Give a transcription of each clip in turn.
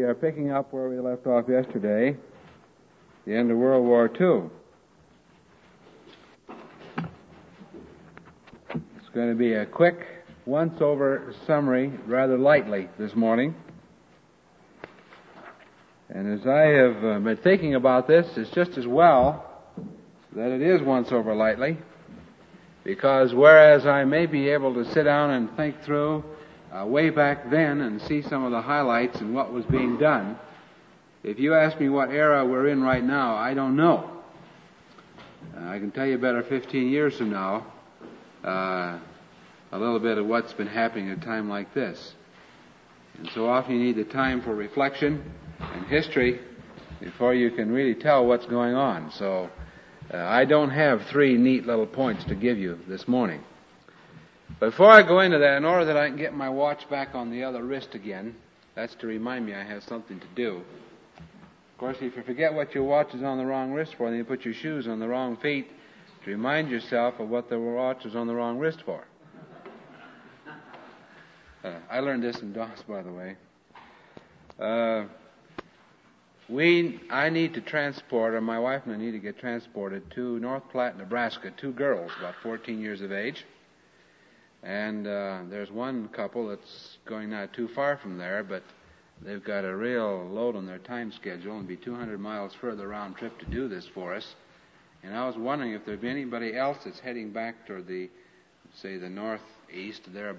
are picking up where we left off yesterday, the end of World War II. It's going to be a quick, once-over summary, rather lightly this morning. And as I have been thinking about this, it's just as well that it is once over lightly, because whereas I may be able to sit down and think through way back then and see some of the highlights and what was being done, if you ask me what era we're in right now, I don't know. I can tell you better 15 years from now a little bit of what's been happening at a time like this. And so often you need the time for reflection and history before you can really tell what's going on. So I don't have three neat little points to give you this morning. But before I go into that, in order that I can get my watch back on the other wrist again, that's to remind me I have something to do. Of course, if you forget what your watch is on the wrong wrist for, then you put your shoes on the wrong feet to remind yourself of what the watch is on the wrong wrist for. I learned this in DOS, by the way. I need to transport, or my wife and I need to get transported to North Platte, Nebraska, two girls, about 14 years of age. And there's one couple that's going not too far from there, but they've got a real load on their time schedule and be 200 miles further round trip to do this for us. And I was wondering if there'd be anybody else that's heading back toward the northeast there.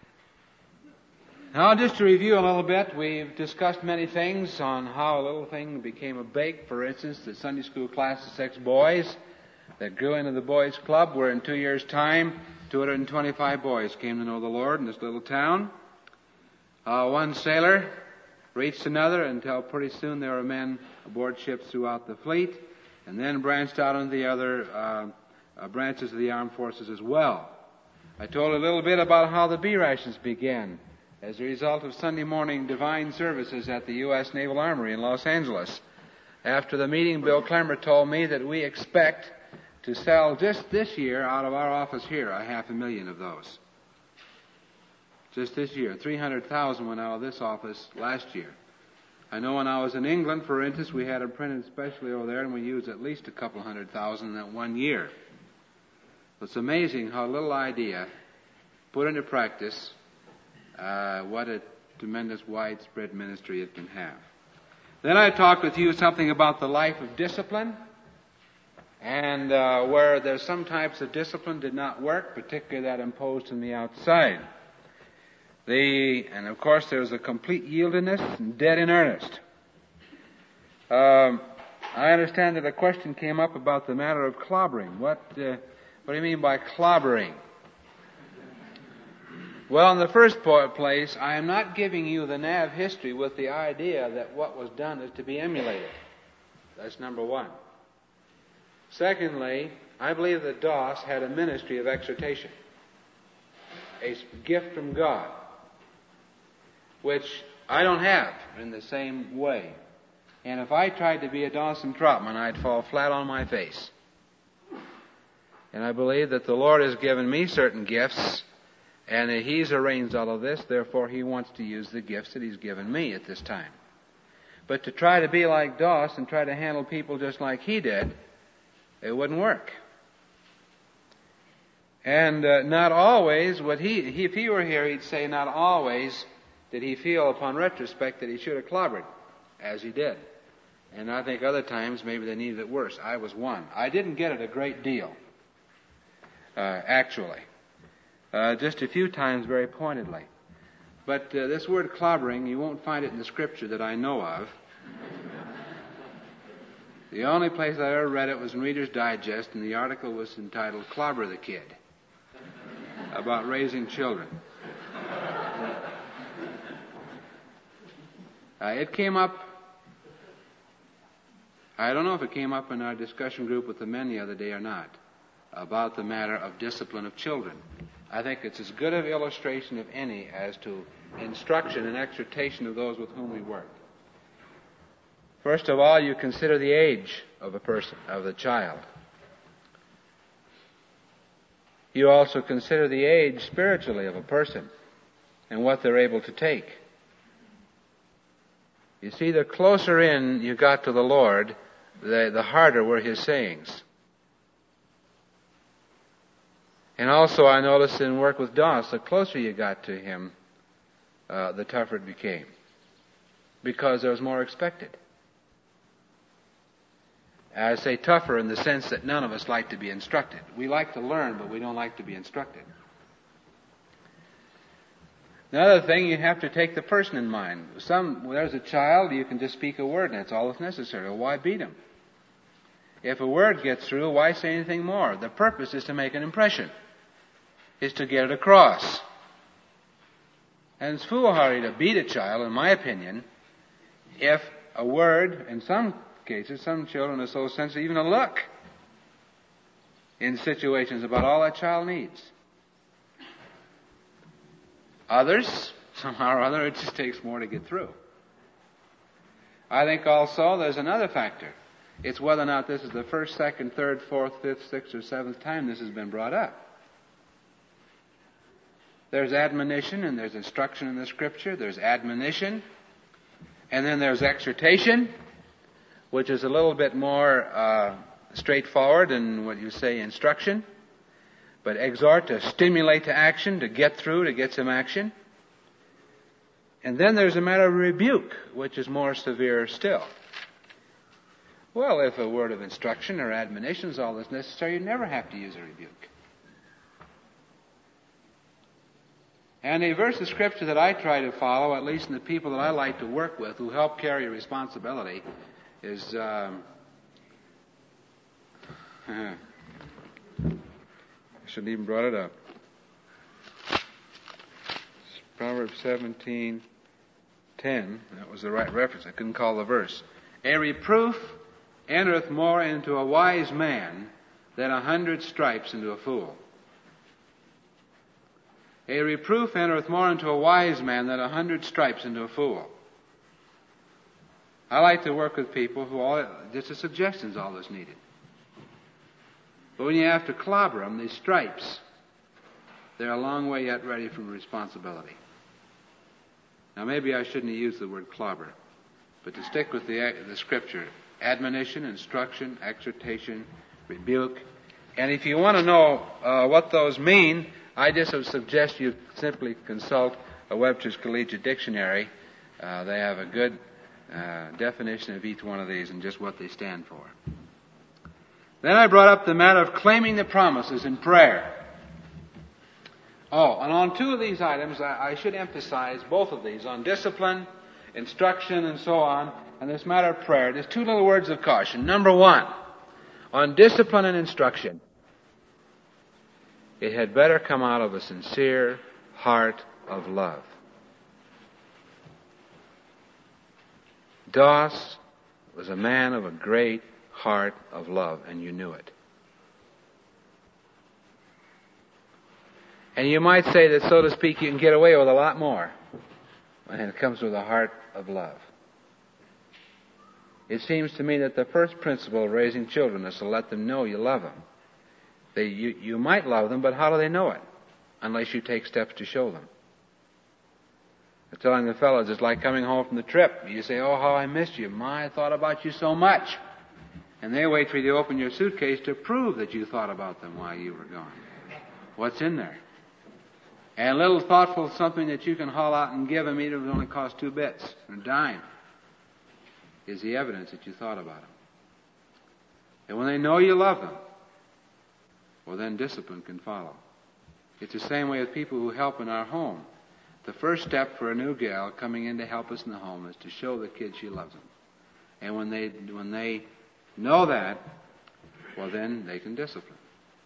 Now, just to review a little bit, we've discussed many things on how a little thing became a big. For instance, the Sunday school class of 6 boys that grew into the boys' club, where in 2 years' time, 225 boys came to know the Lord in this little town. One sailor reached another until pretty soon there were men aboard ships throughout the fleet, and then branched out into the other branches of the armed forces as well. I told a little bit about how the B rations began as a result of Sunday morning divine services at the U.S. Naval Armory in Los Angeles. After the meeting, Bill Clemmer told me that we expect to sell just this year out of our office here 500,000 of those. Just this year. 300,000 went out of this office last year. I know when I was in England, for instance, we had them printed especially over there, and we used at least a couple 100,000 in that 1 year. It's amazing how a little idea put into practice what a tremendous widespread ministry it can have. Then I talked with you something about the life of discipline, and where there's some types of discipline did not work, particularly that imposed from the outside. And of course there's a complete yieldedness and dead in earnest. I understand that a question came up about the matter of clobbering. What do you mean by clobbering? Well, in the first place, I am not giving you the NAV history with the idea that what was done is to be emulated. That's number one. Secondly, I believe that DOS had a ministry of exhortation, a gift from God, which I don't have in the same way. And if I tried to be a Dawson Trotman, I'd fall flat on my face. And I believe that the Lord has given me certain gifts, and that He's arranged all of this, therefore He wants to use the gifts that He's given me at this time. But to try to be like Doss and try to handle people just like he did, it wouldn't work. And not always would if he were here, he'd say not always did he feel upon retrospect that he should have clobbered, as he did. And I think other times maybe they needed it worse. I was one. I didn't get it a great deal, actually. Just a few times very pointedly. But this word clobbering, you won't find it in the Scripture that I know of. The only place I ever read it was in Reader's Digest, and the article was entitled Clobber the Kid, about raising children. It came up, I don't know if it came up in our discussion group with the men the other day or not, about the matter of discipline of children. I think it's as good an illustration of any as to instruction and exhortation of those with whom we work. First of all, you consider the age of a person, of the child. You also consider the age spiritually of a person and what they're able to take. You see, the closer in you got to the Lord, the harder were His sayings. And also I noticed in work with Doss, the closer you got to him, the tougher it became. Because there was more expected. I say tougher in the sense that none of us like to be instructed. We like to learn, but we don't like to be instructed. Another thing, you have to take the person in mind. When there's a child, you can just speak a word, and that's all that's necessary. Well, why beat him? If a word gets through, why say anything more? The purpose is to make an impression, is to get it across. And it's foolhardy to beat a child, in my opinion, if a word, in some cases, some children are so sensitive, even a look in situations about all that child needs. Others, somehow or other, it just takes more to get through. I think also there's another factor. It's whether or not this is the first, second, third, fourth, fifth, sixth, or seventh time this has been brought up. There's admonition and there's instruction in the Scripture. There's admonition. And then there's exhortation, which is a little bit more straightforward than what you say instruction. But exhort, to stimulate to action, to get through, to get some action. And then there's a matter of rebuke, which is more severe still. Well, if a word of instruction or admonition is all that's necessary, you never have to use a rebuke. And a verse of Scripture that I try to follow, at least in the people that I like to work with, who help carry responsibility, is I shouldn't even brought it up. It's Proverbs 17:10. That was the right reference. I couldn't call the verse. A reproof entereth more into a wise man than 100 stripes into a fool. A reproof entereth more into a wise man than 100 stripes into a fool. I like to work with people who just a suggestion is all that's needed. But when you have to clobber them, these stripes, they're a long way yet ready from responsibility. Now maybe I shouldn't have used the word clobber, but to stick with the Scripture, admonition, instruction, exhortation, rebuke. And if you want to know what those mean, I just would suggest you simply consult a Webster's Collegiate Dictionary. They have a good definition of each one of these and just what they stand for. Then I brought up the matter of claiming the promises in prayer. Oh, and on two of these items, I should emphasize both of these, on discipline, instruction, and so on, and this matter of prayer. There's two little words of caution. Number one, on discipline and instruction, it had better come out of a sincere heart of love. Doss was a man of a great heart of love, and you knew it. And you might say that, so to speak, you can get away with a lot more when it comes with a heart of love. It seems to me that the first principle of raising children is to let them know you love them. You might love them, but how do they know it? Unless you take steps to show them. I'm telling the fellows, it's like coming home from the trip. You say, oh, how I missed you. My, I thought about you so much. And they wait for you to open your suitcase to prove that you thought about them while you were gone. What's in there? And a little thoughtful something that you can haul out and give them, even if it only costs 2 bits or a dime, is the evidence that you thought about them. And when they know you love them, well, then discipline can follow. It's the same way with people who help in our home. The first step for a new gal coming in to help us in the home is to show the kids she loves them. And when they know that, well, then they can discipline.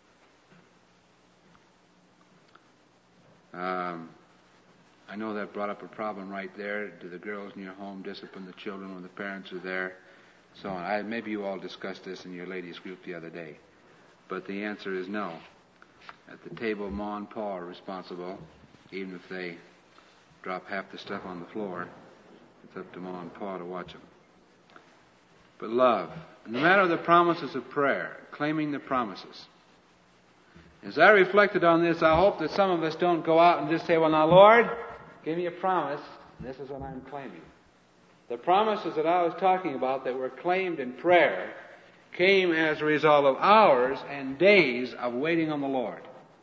I know that brought up a problem right there. Do the girls in your home discipline the children when the parents are there? So on. Maybe you all discussed this in your ladies' group the other day. But the answer is no. At the table, Ma and Pa are responsible, even if they drop half the stuff on the floor. It's up to Ma and Pa to watch them. But love. In the matter of the promises of prayer, claiming the promises. As I reflected on this, I hope that some of us don't go out and just say, well, now, Lord, give me a promise, and this is what I'm claiming. The promises that I was talking about that were claimed in prayer came as a result of hours and days of waiting on the Lord.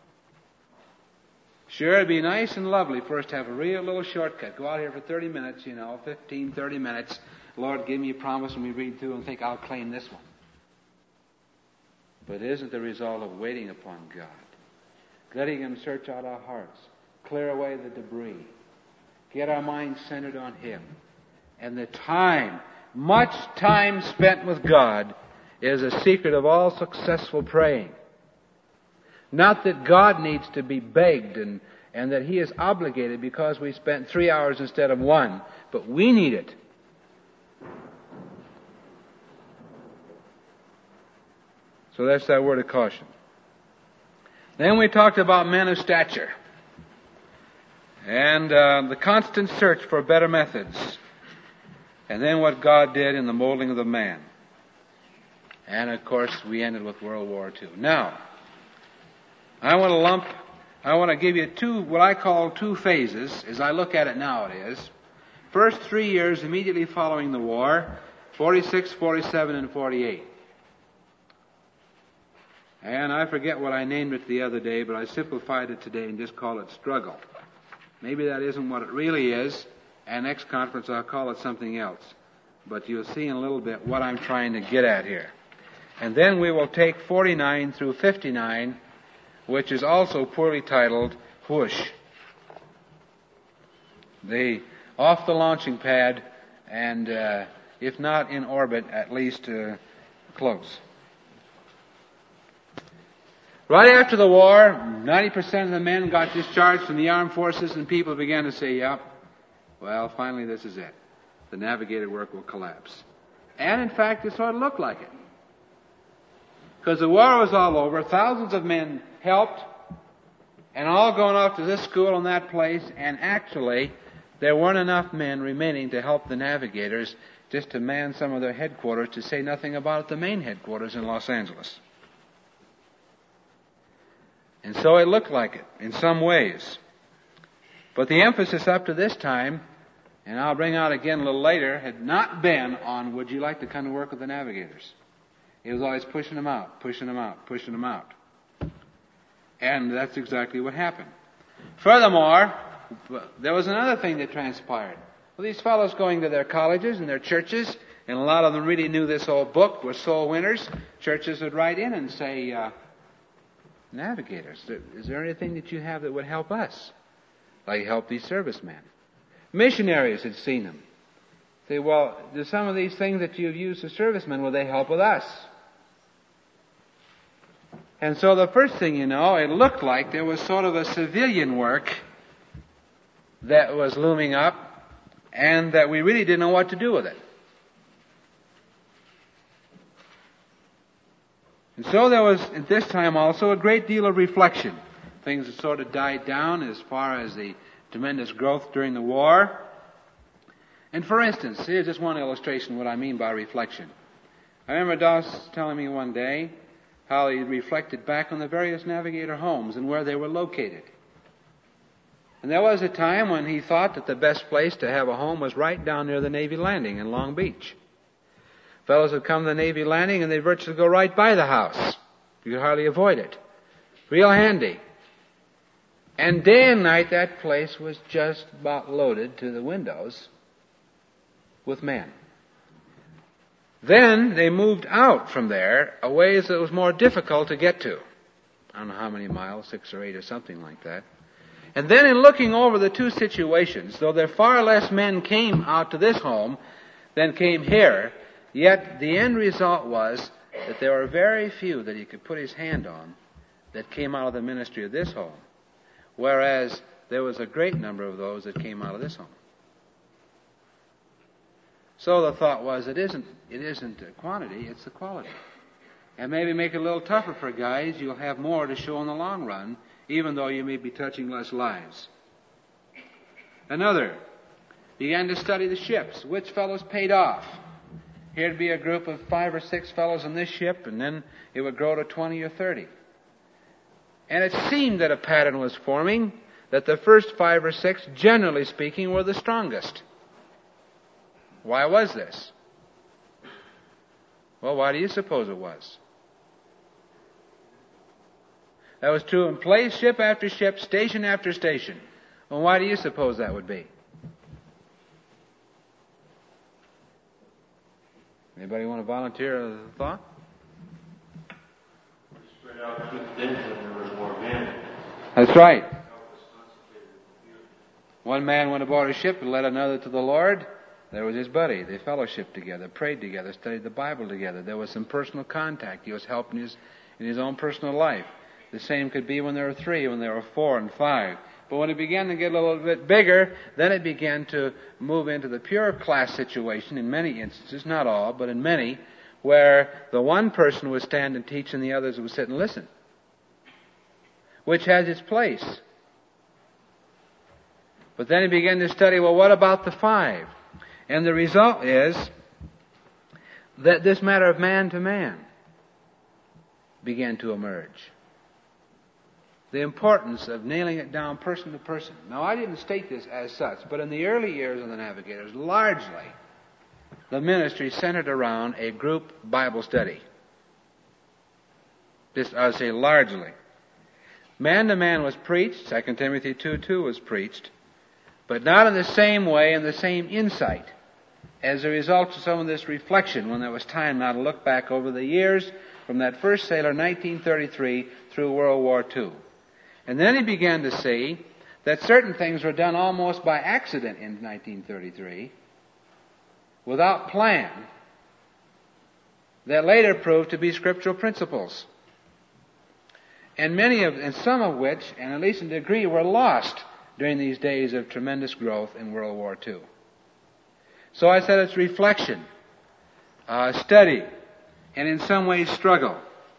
Sure, it'd be nice and lovely for us to have a real little shortcut. Go out here for 30 minutes, 15, 30 minutes. Lord, give me a promise, and we read through and think, I'll claim this one. But it isn't the result of waiting upon God. Letting Him search out our hearts, clear away the debris, get our minds centered on Him. And the time, much time spent with God, is a secret of all successful praying. Not that God needs to be begged and that He is obligated because we spent 3 hours instead of 1, but we need it. So that's that word of caution. Then we talked about men of stature and the constant search for better methods. And then what God did in the molding of the man. And of course we ended with World War II. Now, I want to give you what I call two phases, as I look at it now it is. First 3 years immediately following the war, 46, 47, and 48. And I forget what I named it the other day, but I simplified it today and just call it struggle. Maybe that isn't what it really is, and next conference I'll call it something else. But you'll see in a little bit what I'm trying to get at here. And then we will take 49 through 59, which is also poorly titled Whoosh. Off the launching pad, and if not in orbit, at least close. Right after the war, 90% of the men got discharged from the armed forces, and people began to say, yep, well, finally this is it. The navigator work will collapse. And in fact, it sort of looked like it. Because the war was all over, thousands of men helped, and all going off to this school and that place, and actually, there weren't enough men remaining to help the navigators just to man some of their headquarters, to say nothing about the main headquarters in Los Angeles. And so it looked like it in some ways. But the emphasis up to this time, and I'll bring out again a little later, had not been on would you like to come to work with the navigators. It was always pushing them out, pushing them out, pushing them out. And that's exactly what happened. Furthermore, there was another thing that transpired. Well, these fellows going to their colleges and their churches, and a lot of them really knew this old book, were soul winners. Churches would write in and say, navigators, is there anything that you have that would help us? Like help these servicemen. Missionaries had seen them. Say, well, do some of these things that you've used as servicemen, will they help with us? And so the first thing you know, it looked like there was sort of a civilian work that was looming up, and that we really didn't know what to do with it. And so there was, at this time also, a great deal of reflection. Things had sort of died down as far as the tremendous growth during the war. And for instance, here's just one illustration of what I mean by reflection. I remember Doss telling me one day how he reflected back on the various navigator homes and where they were located. And there was a time when he thought that the best place to have a home was right down near the Navy Landing in Long Beach. Fellows would come to the Navy Landing and they'd virtually go right by the house. You could hardly avoid it. Real handy. And day and night that place was just about loaded to the windows with men. Then they moved out from there a ways that was more difficult to get to. I don't know how many miles, 6 or 8 or something like that. And then in looking over the two situations, though there far less men came out to this home than came here, yet the end result was that there were very few that he could put his hand on that came out of the ministry of this home, whereas there was a great number of those that came out of this home. So the thought was, it isn't a quantity, it's the quality. And maybe make it a little tougher for guys, you'll have more to show in the long run, even though you may be touching less lives. Another began to study the ships, which fellows paid off. Here'd be a group of 5 or 6 fellows on this ship, and then it would grow to 20 or 30. And it seemed that a pattern was forming, that the first 5 or 6, generally speaking, were the strongest. Why was this? Well, why do you suppose it was? That was true in place, ship after ship, station after station. Well, why do you suppose that would be? Anybody want to volunteer a thought? Spread out too thin so there were more men. That's right. One man went aboard a ship and led another to the Lord. There was his buddy. They fellowshiped together, prayed together, studied the Bible together. There was some personal contact. He was helping in his own personal life. The same could be when there were 3, when there were 4 and 5. But when it began to get a little bit bigger, then it began to move into the pure class situation in many instances, not all, but in many, where the one person would stand and teach and the others would sit and listen, which has its place. But then he began to study, well, what about the 5? And the result is that this matter of man to man began to emerge. The importance of nailing it down person to person. Now, I didn't state this as such, but in the early years of the Navigators, largely, the ministry centered around a group Bible study. This, I would say, largely. Man to man was preached. 2 Timothy 2:2 was preached, but not in the same way and the same insight as a result of some of this reflection when there was time now to look back over the years from that first sailor, 1933, through World War II. And then he began to see that certain things were done almost by accident in 1933, without plan, that later proved to be scriptural principles. And some of which, and at least in a degree, were lost during these days of tremendous growth in World War II. So I said it's reflection, study, and in some ways struggle.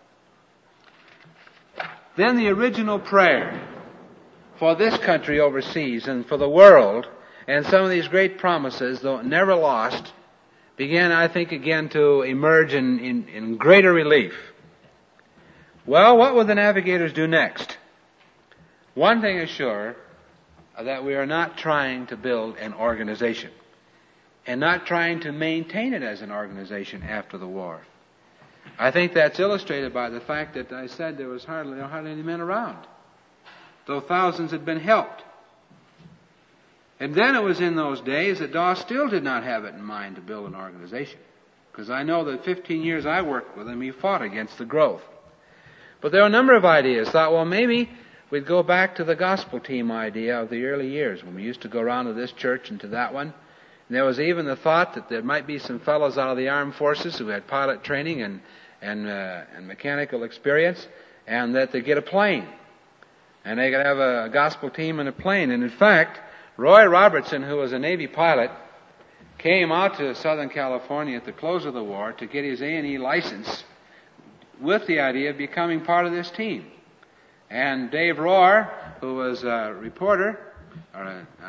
Then the original prayer for this country overseas and for the world, and some of these great promises, though never lost, began, I think, again to emerge in greater relief. Well, what will the Navigators do next? One thing is sure, that we are not trying to build an organization and not trying to maintain it as an organization after the war. I think that's illustrated by the fact that I said there was hardly any men around, though thousands had been helped. And then it was in those days that Doss still did not have it in mind to build an organization, because I know that 15 years I worked with him, he fought against the growth. But there were a number of ideas. Thought, well, maybe we'd go back to the gospel team idea of the early years when we used to go around to this church and to that one. And there was even the thought that there might be some fellows out of the armed forces who had pilot training and mechanical experience, and that they'd get a plane. And they could have a gospel team and a plane. And in fact, Roy Robertson, who was a Navy pilot, came out to Southern California at the close of the war to get his A&E license with the idea of becoming part of this team. And Dave Rohr, who was a reporter, or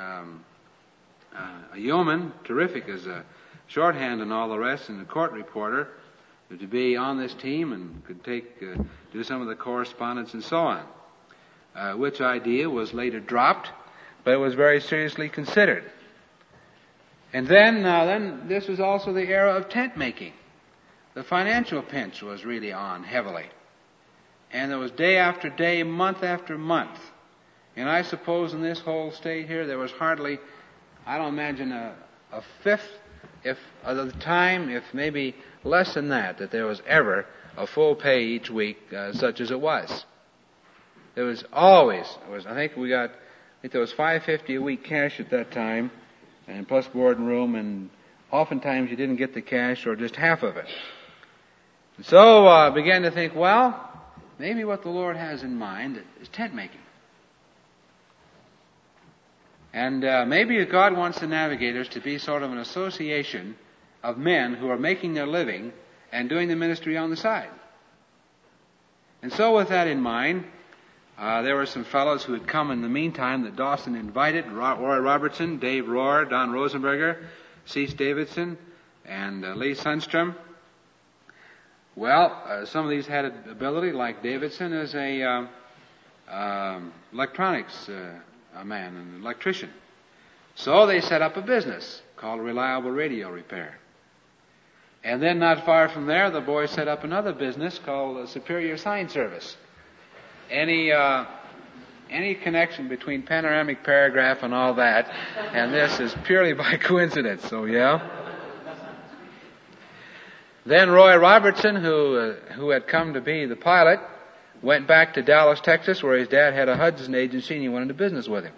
a yeoman, terrific as a shorthand and all the rest, and a court reporter, to be on this team and could do some of the correspondence and so on, which idea was later dropped, but it was very seriously considered. And then this was also the era of tent making. The financial pinch was really on heavily. And there was day after day, month after month. And I suppose in this whole state here, there was hardly, I don't imagine a fifth of the time, if maybe less than that there was ever a full pay each week, such as it was. There was always, I think there was $5.50 a week cash at that time, and plus board and room, and oftentimes you didn't get the cash or just half of it. And so I began to think, well, maybe what the Lord has in mind is tent making. And maybe God wants the Navigators to be sort of an association of men who are making their living and doing the ministry on the side. And so with that in mind, there were some fellows who had come in the meantime that Dawson invited: Roy Robertson, Dave Rohr, Don Rosenberger, Cease Davidson, and Lee Sundstrom. Well, some of these had ability, like Davidson as a electronics man, an electrician. So they set up a business. called Reliable Radio Repair. And then not far from there, the boys set up another business called Superior Sign Service. Any connection between panoramic paragraph and all that and this is purely by coincidence, so yeah. Then Roy Robertson, who had come to be the pilot, went back to Dallas, Texas, where his dad had a Hudson agency and he went into business with him.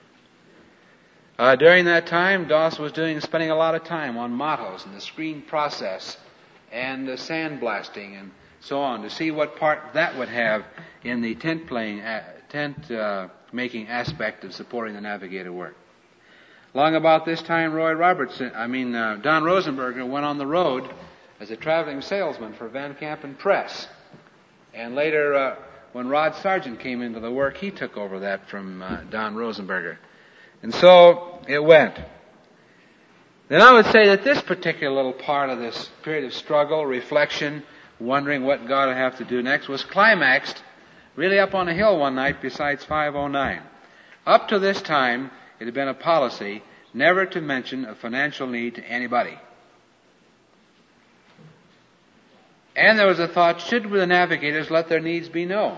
During that time, Doss was spending a lot of time on mottos and the screen process and the sandblasting and so on to see what part that would have in the tent making aspect of supporting the Navigator work. Long about this time, Don Rosenberger went on the road as a traveling salesman for Van Camp and Press. And later, when Rod Sargent came into the work, he took over that from Don Rosenberger. And so it went. Then I would say that this particular little part of this period of struggle, reflection, wondering what God would have to do next, was climaxed really up on a hill one night beside 509. Up to this time, it had been a policy never to mention a financial need to anybody. And there was a thought, should the navigators let their needs be known?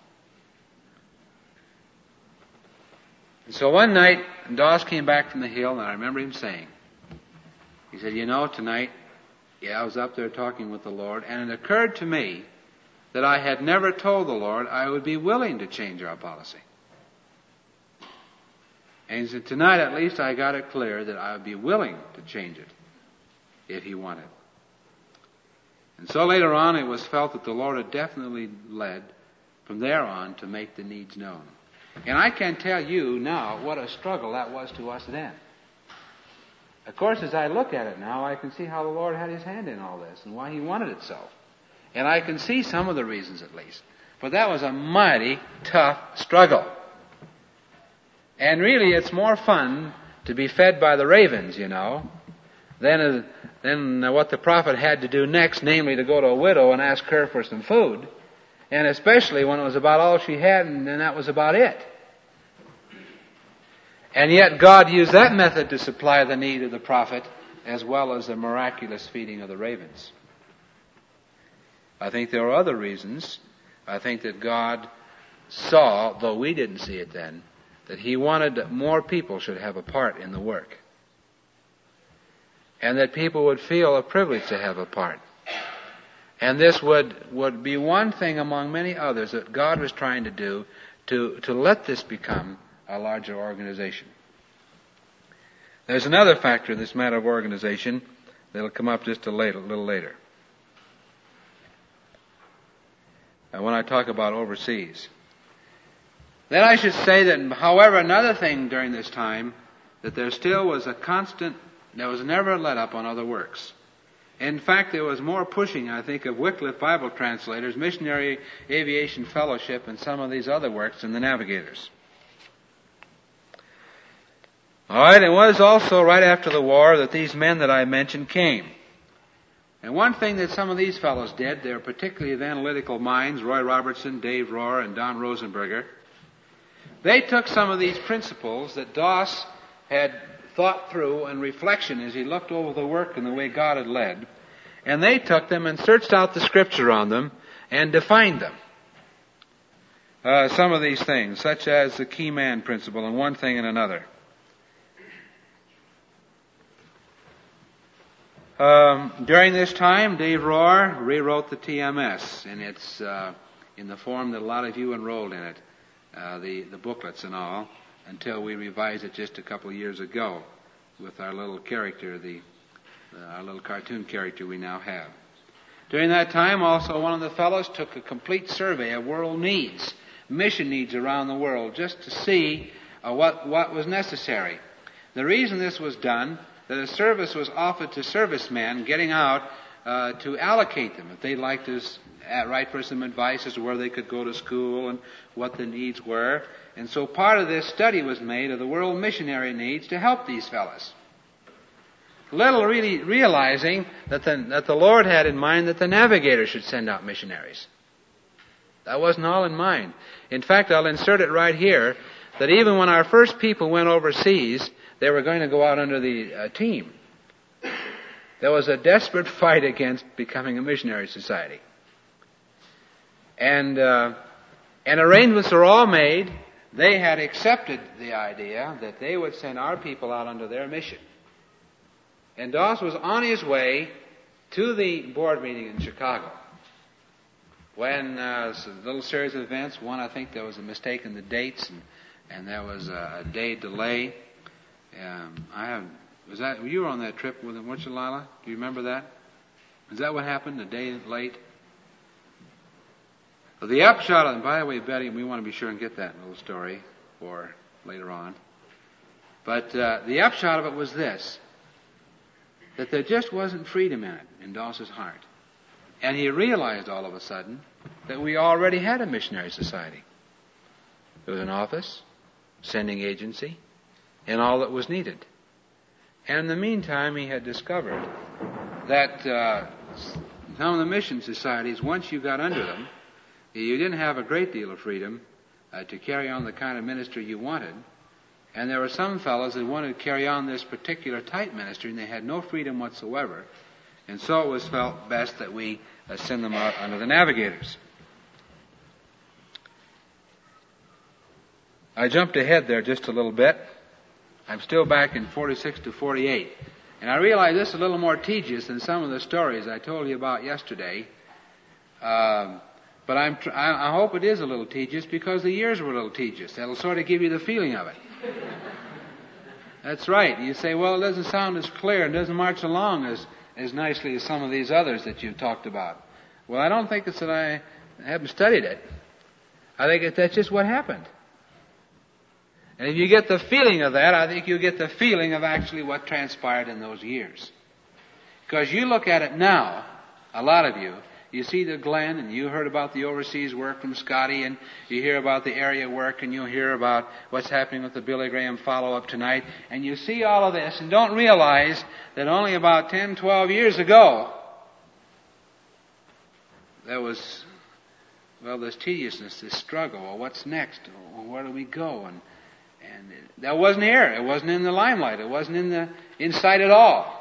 And so one night, Doss came back from the hill, and I remember him saying, he said, tonight, I was up there talking with the Lord, and it occurred to me that I had never told the Lord I would be willing to change our policy. And he said, tonight at least I got it clear that I would be willing to change it if He wanted. And so later on it was felt that the Lord had definitely led from there on to make the needs known. And I can tell you now what a struggle that was to us then. Of course, as I look at it now, I can see how the Lord had His hand in all this and why He wanted it so. And I can see some of the reasons at least. But that was a mighty tough struggle. And really it's more fun to be fed by the ravens, than what the prophet had to do next, namely to go to a widow and ask her for some food. And especially when it was about all she had and then that was about it. And yet God used that method to supply the need of the prophet as well as the miraculous feeding of the ravens. I think there are other reasons. I think that God saw, though we didn't see it then, that He wanted that more people should have a part in the work. And that people would feel a privilege to have a part. And this would be one thing among many others that God was trying to do to let this become a larger organization. There's another factor in this matter of organization that'll come up just a little later. When I talk about overseas. Then I should say that, however, another thing during this time, that there still was there was never a let up on other works. In fact, there was more pushing, I think, of Wycliffe Bible translators, Missionary Aviation Fellowship, and some of these other works than the Navigators. All right, it was also right after the war that these men that I mentioned came. And one thing that some of these fellows did, they were particularly the analytical minds, Roy Robertson, Dave Rohr, and Don Rosenberger. They took some of these principles that Doss had thought through in reflection as he looked over the work and the way God had led, and they took them and searched out the Scripture on them and defined them. Some of these things, such as the key man principle and one thing and another. During this time, Dave Rohr rewrote the TMS, and it's in the form that a lot of you enrolled in it, the booklets and all, until we revised it just a couple of years ago with our little character, our little cartoon character we now have. During that time, also, one of the fellows took a complete survey of world needs, mission needs around the world, just to see what was necessary. The reason this was done, that a service was offered to servicemen getting out to allocate them if they'd like to write for some advice as to where they could go to school and what the needs were. And so part of this study was made of the world missionary needs to help these fellas. Little really realizing that the Lord had in mind that the Navigator should send out missionaries. That wasn't all in mind. In fact, I'll insert it right here, that even when our first people went overseas, they were going to go out under the team. There was a desperate fight against becoming a missionary society. And arrangements were all made. They had accepted the idea that they would send our people out under their mission. And Doss was on his way to the board meeting in Chicago when a little series of events. One, I think there was a mistake in the dates, and there was a day delay. You were on that trip with him, weren't you, Lila? Do you remember that? Is that what happened? A day late? Well, the upshot of it, and by the way, Betty, we want to be sure and get that little story for later on. But the upshot of it was this, that there just wasn't freedom in it, in Doss's heart. And he realized all of a sudden that we already had a missionary society. There was an office, sending agency, and all that was needed. And in the meantime, he had discovered that some of the mission societies, once you got under them, you didn't have a great deal of freedom to carry on the kind of ministry you wanted. And there were some fellows that wanted to carry on this particular type ministry, and they had no freedom whatsoever. And so it was felt best that we send them out under the navigators. I jumped ahead there just a little bit. I'm still back in 46 to 48. And I realize this is a little more tedious than some of the stories I told you about yesterday. But I hope it is a little tedious because the years were a little tedious. That'll sort of give you the feeling of it. That's right. You say, well, it doesn't sound as clear and doesn't march along as nicely as some of these others that you've talked about. Well, I don't think it's that I haven't studied it. I think that's just what happened. And if you get the feeling of that, I think you'll get the feeling of actually what transpired in those years. Because you look at it now, a lot of you see the Glen, and you heard about the overseas work from Scotty, and you hear about the area work, and you'll hear about what's happening with the Billy Graham follow-up tonight, and you see all of this and don't realize that only about 10, 12 years ago, there was, this tediousness, this struggle. Well, what's next? Well, where do we go? And that wasn't here. It wasn't in the limelight. It wasn't in sight at all.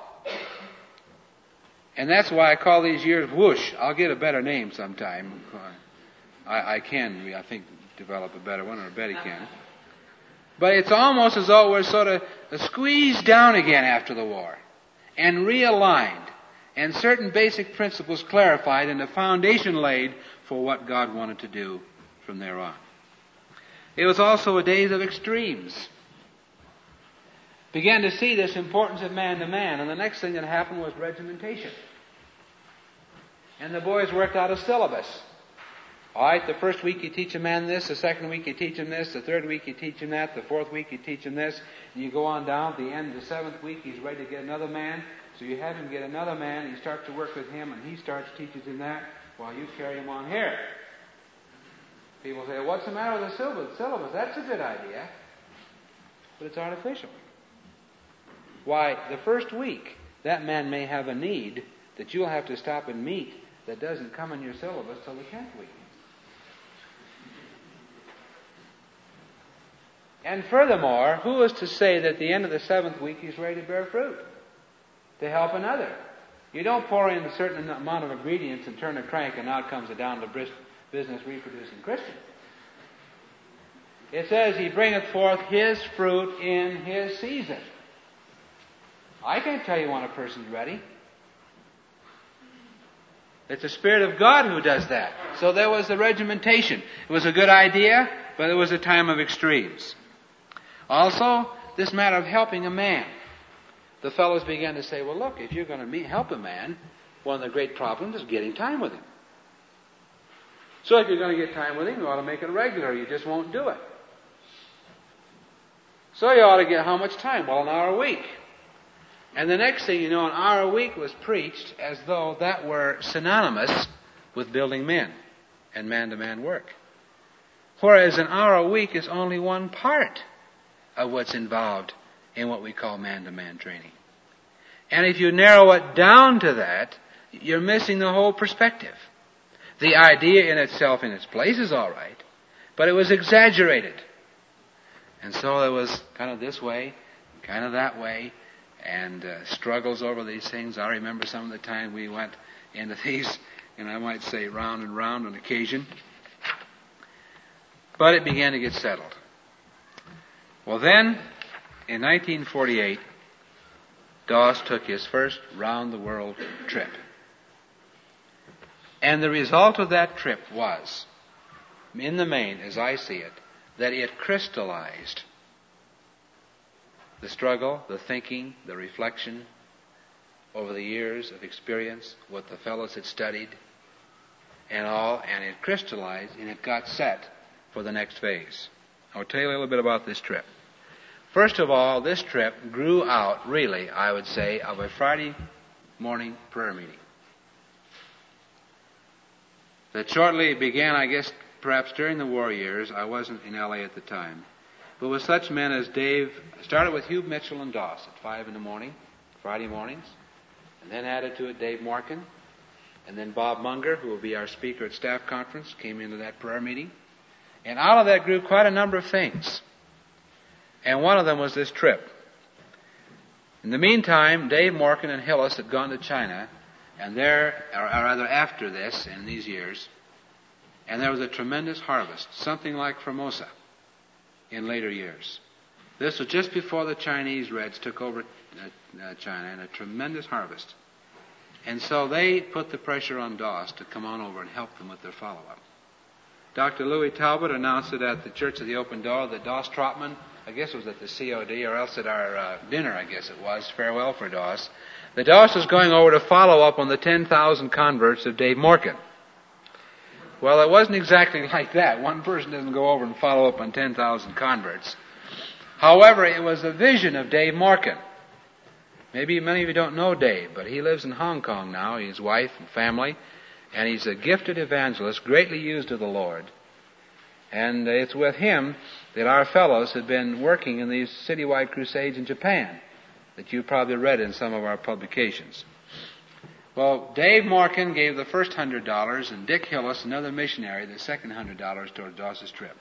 And that's why I call these years whoosh. I'll get a better name sometime. I think, develop a better one, or Betty can. But it's almost as though we're sort of squeezed down again after the war and realigned, and certain basic principles clarified and a foundation laid for what God wanted to do from there on. It was also a days of extremes. Began to see this importance of man to man, and the next thing that happened was regimentation. And the boys worked out a syllabus. All right, the first week you teach a man this, the second week you teach him this, the third week you teach him that, the fourth week you teach him this, and you go on down. At the end of the seventh week, he's ready to get another man, so you have him get another man, and you start to work with him, and he starts teaching him that while you carry him on here. People say, what's the matter with the syllabus? That's a good idea, but it's artificial. Why, the first week, that man may have a need that you'll have to stop and meet that doesn't come in your syllabus till the 10th week. And furthermore, who is to say that at the end of the 7th week he's ready to bear fruit, to help another? You don't pour in a certain amount of ingredients and turn a crank and out comes a down to business reproducing Christian. It says he bringeth forth his fruit in his season. I can't tell you when a person's ready. It's the Spirit of God who does that. So there was the regimentation. It was a good idea, but it was a time of extremes. Also, this matter of helping a man. The fellows began to say, well, look, if you're going to help a man, one of the great problems is getting time with him. So if you're going to get time with him, you ought to make it regular. You just won't do it. So you ought to get how much time? Well, an hour a week. And the next thing you know, an hour a week was preached as though that were synonymous with building men and man-to-man work. Whereas an hour a week is only one part of what's involved in what we call man-to-man training. And if you narrow it down to that, you're missing the whole perspective. The idea in itself, in its place, is all right, but it was exaggerated. And so it was kind of this way, kind of that way, and struggles over these things. I remember some of the time we went into these, and I might say round and round on occasion. But it began to get settled. Well then, in 1948, Doss took his first round-the-world trip. And the result of that trip was, in the main, as I see it, that it crystallized the struggle, the thinking, the reflection over the years of experience, what the fellows had studied, and all, and it crystallized and it got set for the next phase. I'll tell you a little bit about this trip. First of all, this trip grew out, really, I would say, of a Friday morning prayer meeting that shortly began, I guess, perhaps during the war years. I wasn't in L.A. at the time. But with such men as Dave, started with Hugh Mitchell and Doss at 5 in the morning, Friday mornings, and then added to it Dave Morgan, and then Bob Munger, who will be our speaker at staff conference, came into that prayer meeting. And out of that grew quite a number of things. And one of them was this trip. In the meantime, Dave Morgan and Hillis had gone to China, and there, or rather after this, in these years, and there was a tremendous harvest, something like Formosa, in later years. This was just before the Chinese Reds took over China, and a tremendous harvest. And so they put the pressure on Doss to come on over and help them with their follow-up. Dr. Louis Talbot announced it at the Church of the Open Door that Doss Trotman, I guess it was at the COD, or else at our dinner, I guess it was, farewell for Doss, that Doss was going over to follow up on the 10,000 converts of Dave Morgan. Well, it wasn't exactly like that. One person doesn't go over and follow up on 10,000 converts. However, it was a vision of Dave Morgan. Maybe many of you don't know Dave, but he lives in Hong Kong now, his wife and family, and he's a gifted evangelist, greatly used of the Lord. And it's with him that our fellows have been working in these citywide crusades in Japan that you probably read in some of our publications. Well, Dave Morgan gave the first $100, and Dick Hillis, another missionary, the second $100 toward Doss's trip.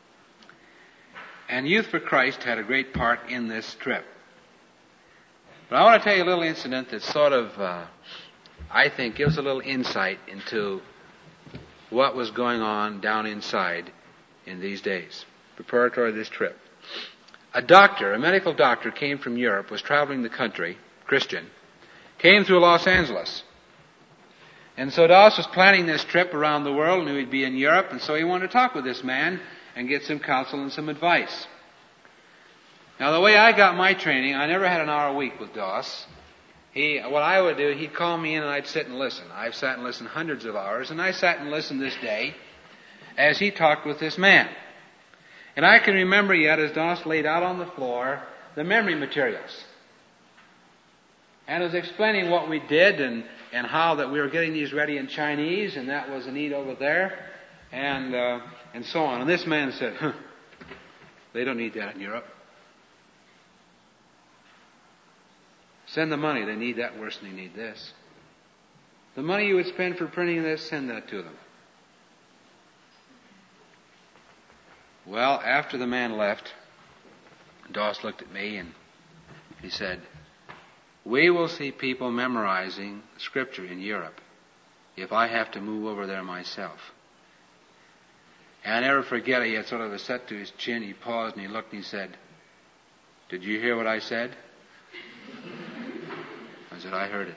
And Youth for Christ had a great part in this trip. But I want to tell you a little incident that sort of, I think, gives a little insight into what was going on down inside in these days, preparatory to this trip. A doctor, a medical doctor, came from Europe, was traveling the country, Christian, came through Los Angeles. And so Doss was planning this trip around the world, knew he'd be in Europe, and so he wanted to talk with this man and get some counsel and some advice. Now, the way I got my training, I never had an hour a week with Doss. What I would do, he'd call me in and I'd sit and listen. I've sat and listened hundreds of hours, and I sat and listened this day as he talked with this man. And I can remember yet, as Doss laid out on the floor, the memory materials. And was explaining what we did and how that we were getting these ready in Chinese, and that was a need over there, and so on. And this man said, they don't need that in Europe. Send the money. They need that worse than they need this. The money you would spend for printing this, send that to them. Well, after the man left, Doss looked at me and he said, we will see people memorizing Scripture in Europe if I have to move over there myself. And I never forget, he had sort of a set to his chin. He paused and he looked and he said, did you hear what I said? I said, I heard it.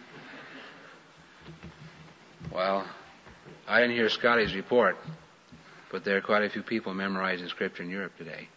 Well, I didn't hear Scotty's report, but there are quite a few people memorizing Scripture in Europe today.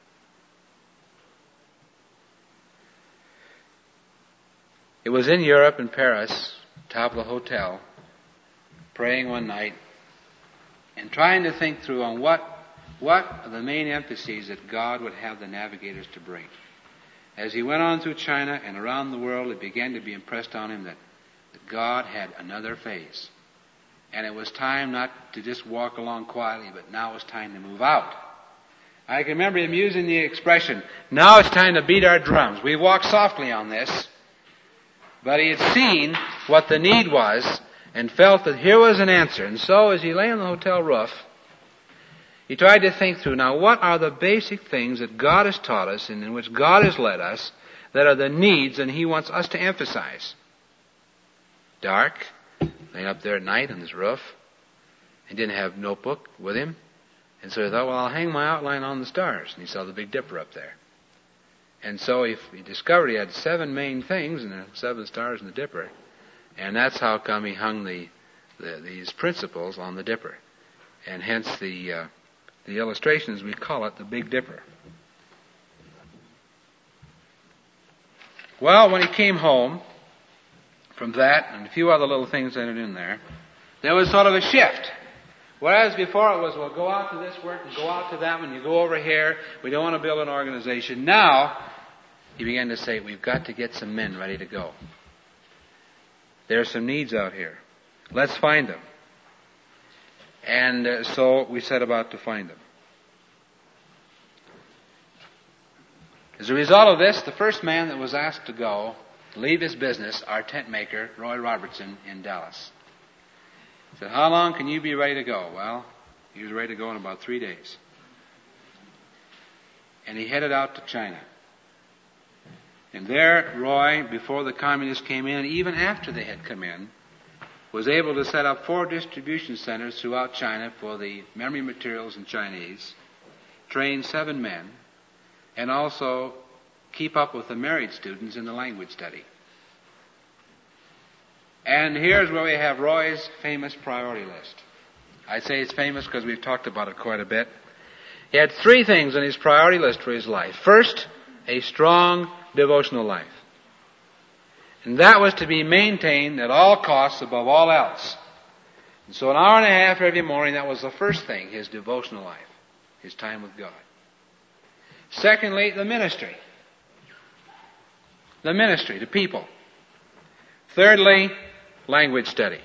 It was in Europe, in Paris, top of the hotel, praying one night and trying to think through on what are the main emphases that God would have the navigators to bring. As he went on through China and around the world, it began to be impressed on him that God had another phase. And it was time not to just walk along quietly, but now it was time to move out. I can remember him using the expression, now it's time to beat our drums. We walked softly on this. But he had seen what the need was and felt that here was an answer. And so as he lay on the hotel roof, he tried to think through, now what are the basic things that God has taught us and in which God has led us that are the needs and he wants us to emphasize. Dark, laying up there at night on his roof. He didn't have a notebook with him. And so he thought, well, I'll hang my outline on the stars. And he saw the Big Dipper up there. And so he discovered he had 7 main things, and 7 stars in the Dipper. And that's how come he hung these principles on the Dipper. And hence the illustrations, we call it the Big Dipper. Well, when he came home from that, and a few other little things entered in there was sort of a shift. Whereas before it was, well, go out to this work and go out to that one, you go over here, we don't want to build an organization. Now, he began to say, we've got to get some men ready to go. There are some needs out here. Let's find them. And so we set about to find them. As a result of this, the first man that was asked to go, leave his business, our tent maker, Roy Robertson, in Dallas. He said, how long can you be ready to go? Well, he was ready to go in about 3 days. And he headed out to China. And there, Roy, before the communists came in, and even after they had come in, was able to set up 4 distribution centers throughout China for the memory materials in Chinese, train 7 men, and also keep up with the married students in the language study. And here's where we have Roy's famous priority list. I say it's famous because we've talked about it quite a bit. He had 3 things on his priority list for his life. First, a strong devotional life. And that was to be maintained at all costs above all else. And so an hour and a half every morning, that was the first thing, his devotional life, his time with God. Secondly, the ministry. The ministry to people. Thirdly, language study.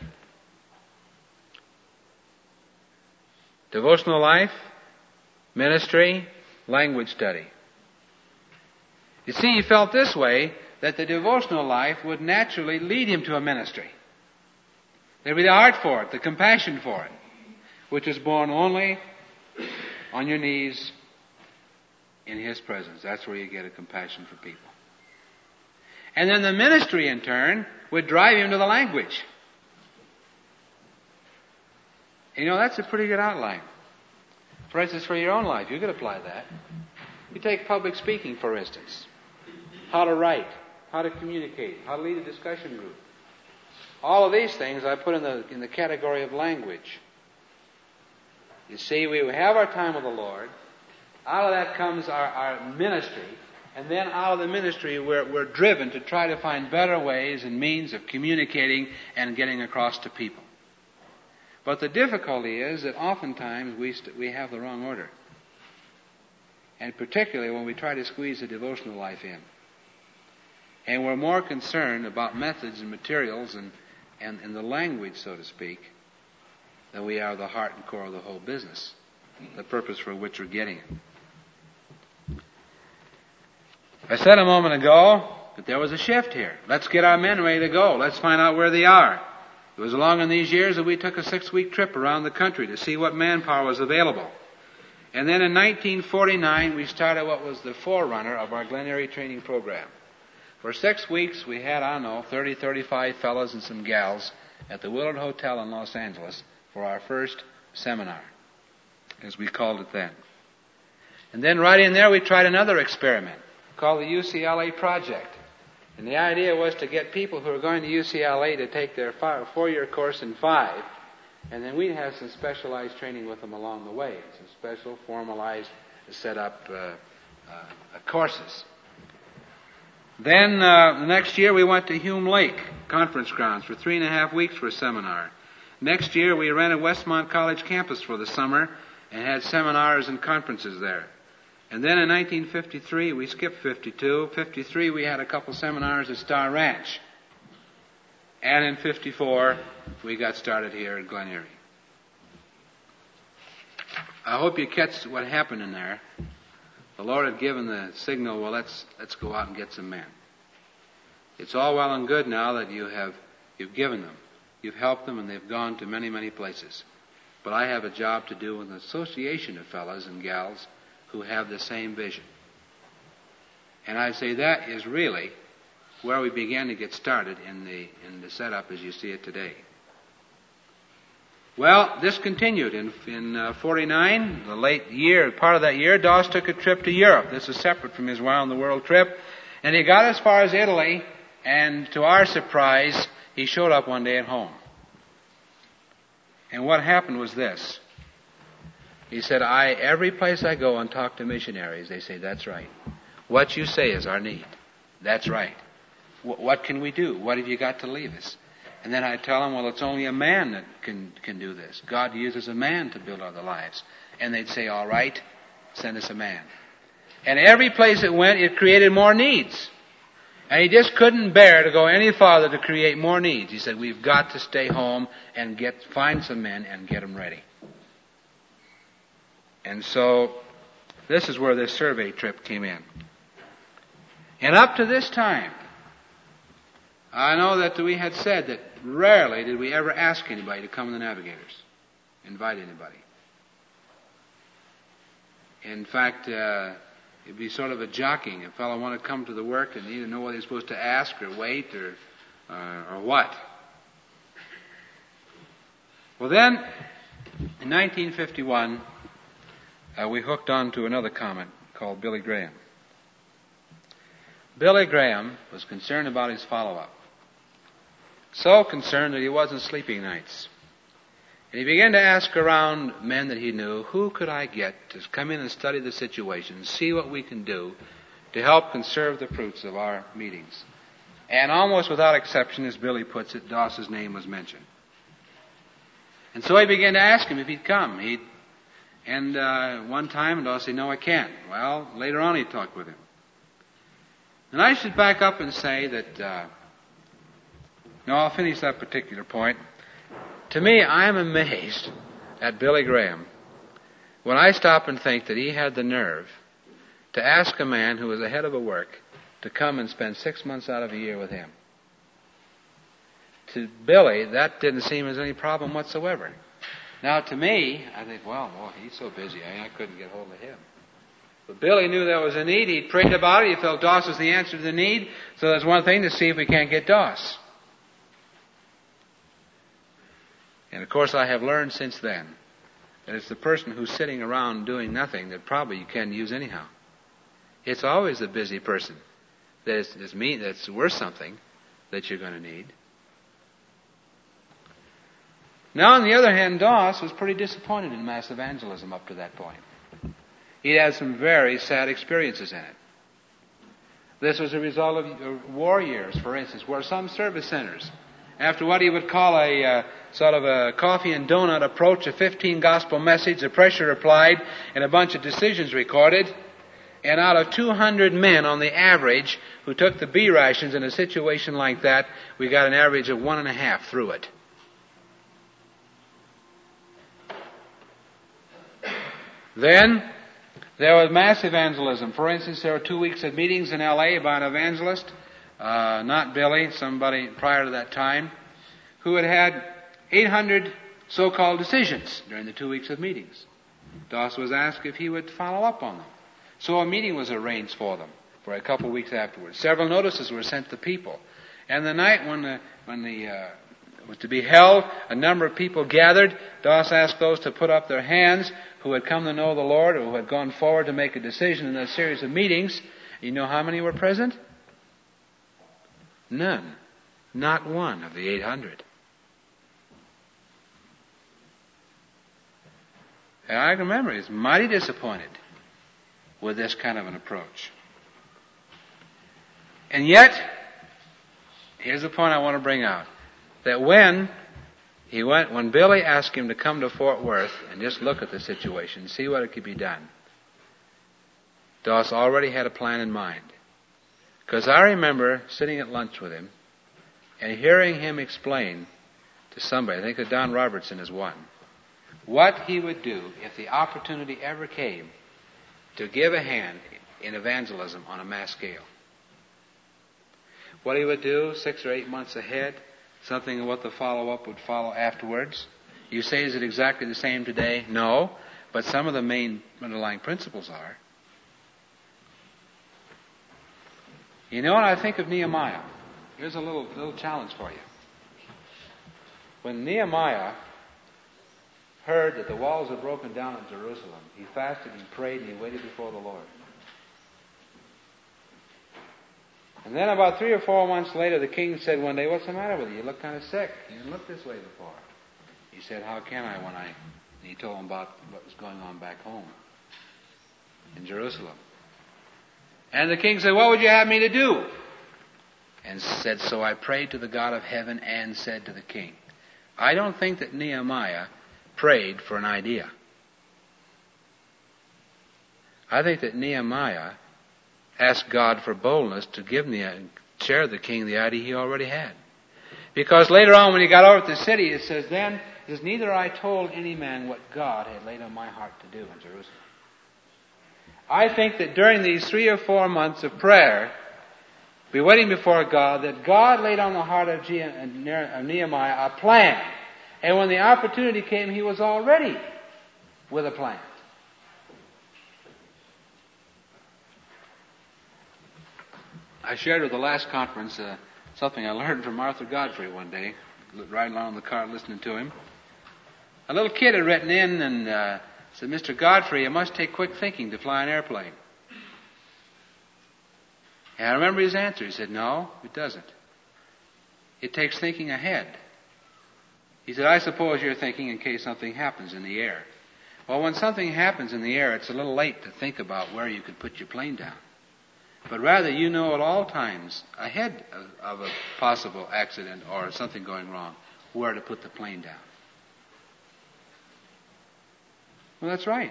Devotional life, ministry, language study. You see, he felt this way, that the devotional life would naturally lead him to a ministry. There'd be the heart for it, the compassion for it, which is born only on your knees in His presence. That's where you get a compassion for people. And then the ministry, in turn, would drive him to the language. You know, that's a pretty good outline. For instance, for your own life, you could apply that. You take public speaking, for instance. How to write, how to communicate, how to lead a discussion group. All of these things I put in the category of language. You see, we have our time with the Lord. Out of that comes our ministry. And then out of the ministry, we're driven to try to find better ways and means of communicating and getting across to people. But the difficulty is that oftentimes we have the wrong order. And particularly when we try to squeeze the devotional life in. And we're more concerned about methods and materials and the language, so to speak, than we are the heart and core of the whole business, the purpose for which we're getting it. I said a moment ago that there was a shift here. Let's get our men ready to go. Let's find out where they are. It was along in these years that we took a 6-week trip around the country to see what manpower was available. And then in 1949, we started what was the forerunner of our Glen Eyrie training program. For 6 weeks, we had, 30, 35 fellows and some gals at the Willard Hotel in Los Angeles for our first seminar, as we called it then. And then right in there, we tried another experiment called the UCLA Project. And the idea was to get people who are going to UCLA to take their 4-year course in 5, and then we'd have some specialized training with them along the way, some special, formalized, set up courses. Then the next year we went to Hume Lake Conference Grounds for 3.5 weeks for a seminar. Next year we rented Westmont College campus for the summer and had seminars and conferences there. And then in 1953, we skipped 52. 53, we had a couple seminars at Star Ranch. And in 54, we got started here at Glen Eyrie. I hope you catch what happened in there. The Lord had given the signal, well, let's go out and get some men. It's all well and good now that you've given them. You've helped them, and they've gone to many, many places. But I have a job to do with an association of fellows and gals who have the same vision. And I'd say that is really where we began to get started in the setup as you see it today. Well, this continued. In 49, the late year, part of that year, Doss took a trip to Europe. This is separate from his Wow in the World trip. And he got as far as Italy, and to our surprise, he showed up one day at home. And what happened was this. He said, every place I go and talk to missionaries, they say, that's right. What you say is our need. That's right. What can we do? What have you got to leave us? And then I tell them, well, it's only a man that can do this. God uses a man to build other lives. And they'd say, all right, send us a man. And every place it went, it created more needs. And he just couldn't bear to go any farther to create more needs. He said, we've got to stay home and find some men and get them ready. And so this is where this survey trip came in. And up to this time, I know that we had said that rarely did we ever ask anybody to come to the Navigators, invite anybody. In fact, it'd be sort of a jockeying. A fellow wanted to come to the work and he didn't know whether he was supposed to ask or wait or what. Well then, in 1951, we hooked on to another comet called Billy Graham. Billy Graham was concerned about his follow-up. So concerned that he wasn't sleeping nights. And he began to ask around men that he knew, who could I get to come in and study the situation, see what we can do to help conserve the fruits of our meetings. And almost without exception, as Billy puts it, Doss's name was mentioned. And so he began to ask him if he'd come. One time, Doss said, no, I can't. Well, later on he talked with him. And I should back up and say that, I'll finish that particular point. To me, I'm amazed at Billy Graham when I stop and think that he had the nerve to ask a man who was the head of a work to come and spend 6 months out of a year with him. To Billy, that didn't seem as any problem whatsoever. Now, to me, I think, well, boy, he's so busy, I couldn't get hold of him. But Billy knew there was a need. He prayed about it. He felt Doss was the answer to the need. So that's one thing, to see if we can't get Doss. And of course, I have learned since then that it's the person who's sitting around doing nothing that probably you can use anyhow. It's always the busy person that's worth something that you're going to need. Now, on the other hand, Doss was pretty disappointed in mass evangelism up to that point. He had some very sad experiences in it. This was a result of war years, for instance, where some service centers, after what he would call a sort of a coffee and donut approach, a 15 gospel message, the pressure applied, and a bunch of decisions recorded, and out of 200 men on the average who took the B rations in a situation like that, we got an average of 1.5 through it. Then there was mass evangelism. For instance, there were 2 weeks of meetings in L.A. by an evangelist, not Billy, somebody prior to that time, who had 800 so-called decisions during the 2 weeks of meetings. Doss was asked if he would follow up on them. So a meeting was arranged for them for a couple of weeks afterwards. Several notices were sent to people. And the night when was to be held, a number of people gathered. Doss asked those to put up their hands who had come to know the Lord or who had gone forward to make a decision in a series of meetings. You know how many were present? None. Not one of the 800. And I remember he was mighty disappointed with this kind of an approach. And yet, here's the point I want to bring out. That when Billy asked him to come to Fort Worth and just look at the situation, see what could be done, Doss already had a plan in mind. Because I remember sitting at lunch with him and hearing him explain to somebody, I think that Don Robertson is one, what he would do if the opportunity ever came to give a hand in evangelism on a mass scale. What he would do 6 or 8 months ahead, something of what the follow-up would follow afterwards. You say, is it exactly the same today? No, but some of the main underlying principles are. You know, when I think of Nehemiah, here's a little challenge for you. When Nehemiah heard that the walls had broken down in Jerusalem, he fasted and prayed and he waited before the Lord. And then about 3 or 4 months later, the king said one day, "What's the matter with you? You look kind of sick. You didn't look this way before." He said, "How can I and he told him about what was going on back home in Jerusalem. And the king said, "What would you have me to do?" And said, "So I prayed to the God of heaven and said to the king." I don't think that Nehemiah prayed for an idea. I think that Nehemiah asked God for boldness to share the king the idea he already had. Because later on when he got over to the city, it says, "Neither I told any man what God had laid on my heart to do in Jerusalem." I think that during these 3 or 4 months of prayer, be waiting before God, that God laid on the heart of Nehemiah a plan. And when the opportunity came, he was already with a plan. I shared with the last conference something I learned from Arthur Godfrey one day, riding along in the car listening to him. A little kid had written in and said, "Mr. Godfrey, it must take quick thinking to fly an airplane." And I remember his answer. He said, "No, it doesn't. It takes thinking ahead." He said, "I suppose you're thinking in case something happens in the air." Well, when something happens in the air, it's a little late to think about where you could put your plane down. But rather, you know at all times, ahead of a possible accident or something going wrong, where to put the plane down. Well, that's right.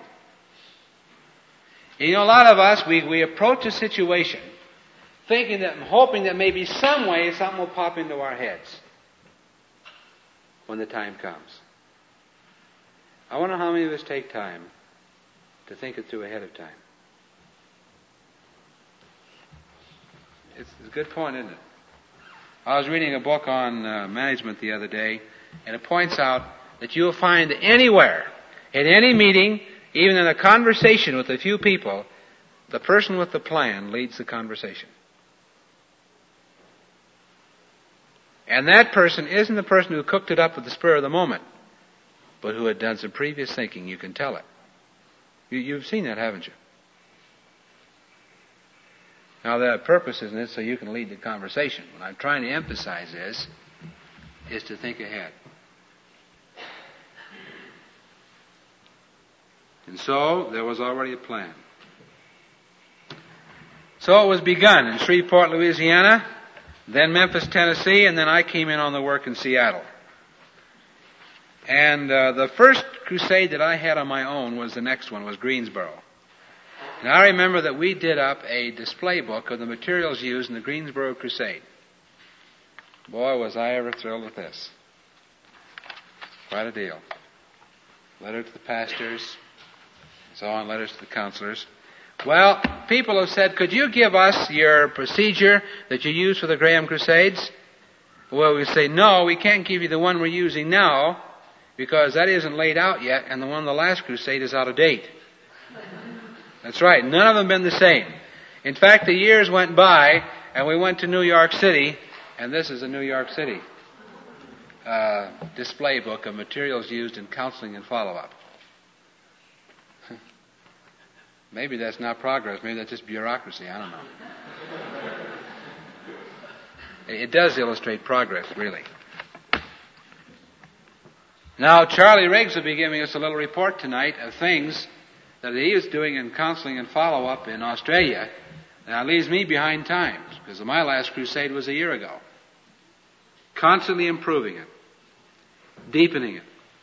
And, a lot of us, we approach a situation hoping that maybe some way something will pop into our heads when the time comes. I wonder how many of us take time to think it through ahead of time. It's a good point, isn't it? I was reading a book on management the other day, and it points out that you'll find anywhere, in any meeting, even in a conversation with a few people, the person with the plan leads the conversation. And that person isn't the person who cooked it up at the spur of the moment, but who had done some previous thinking. You can tell it. You've seen that, haven't you? Now, the purpose isn't it so you can lead the conversation. What I'm trying to emphasize is to think ahead. And so, there was already a plan. So it was begun in Shreveport, Louisiana, then Memphis, Tennessee, and then I came in on the work in Seattle. And the first crusade that I had on my own was Greensboro. And I remember that we did up a display book of the materials used in the Greensboro Crusade. Boy, was I ever thrilled with this. Quite a deal. Letter to the pastors, so on, letters to the counselors. Well, people have said, "Could you give us your procedure that you use for the Graham Crusades?" Well, we say, "No, we can't give you the one we're using now, because that isn't laid out yet, and the one of the last crusade is out of date." That's right. None of them been the same. In fact, the years went by, and we went to New York City, and this is a New York City display book of materials used in counseling and follow-up. Maybe that's not progress. Maybe that's just bureaucracy. I don't know. It does illustrate progress, really. Now, Charlie Riggs will be giving us a little report tonight of things that he is doing in counseling and follow-up in Australia. Now, it leaves me behind times, because my last crusade was a year ago. Constantly improving it, deepening it.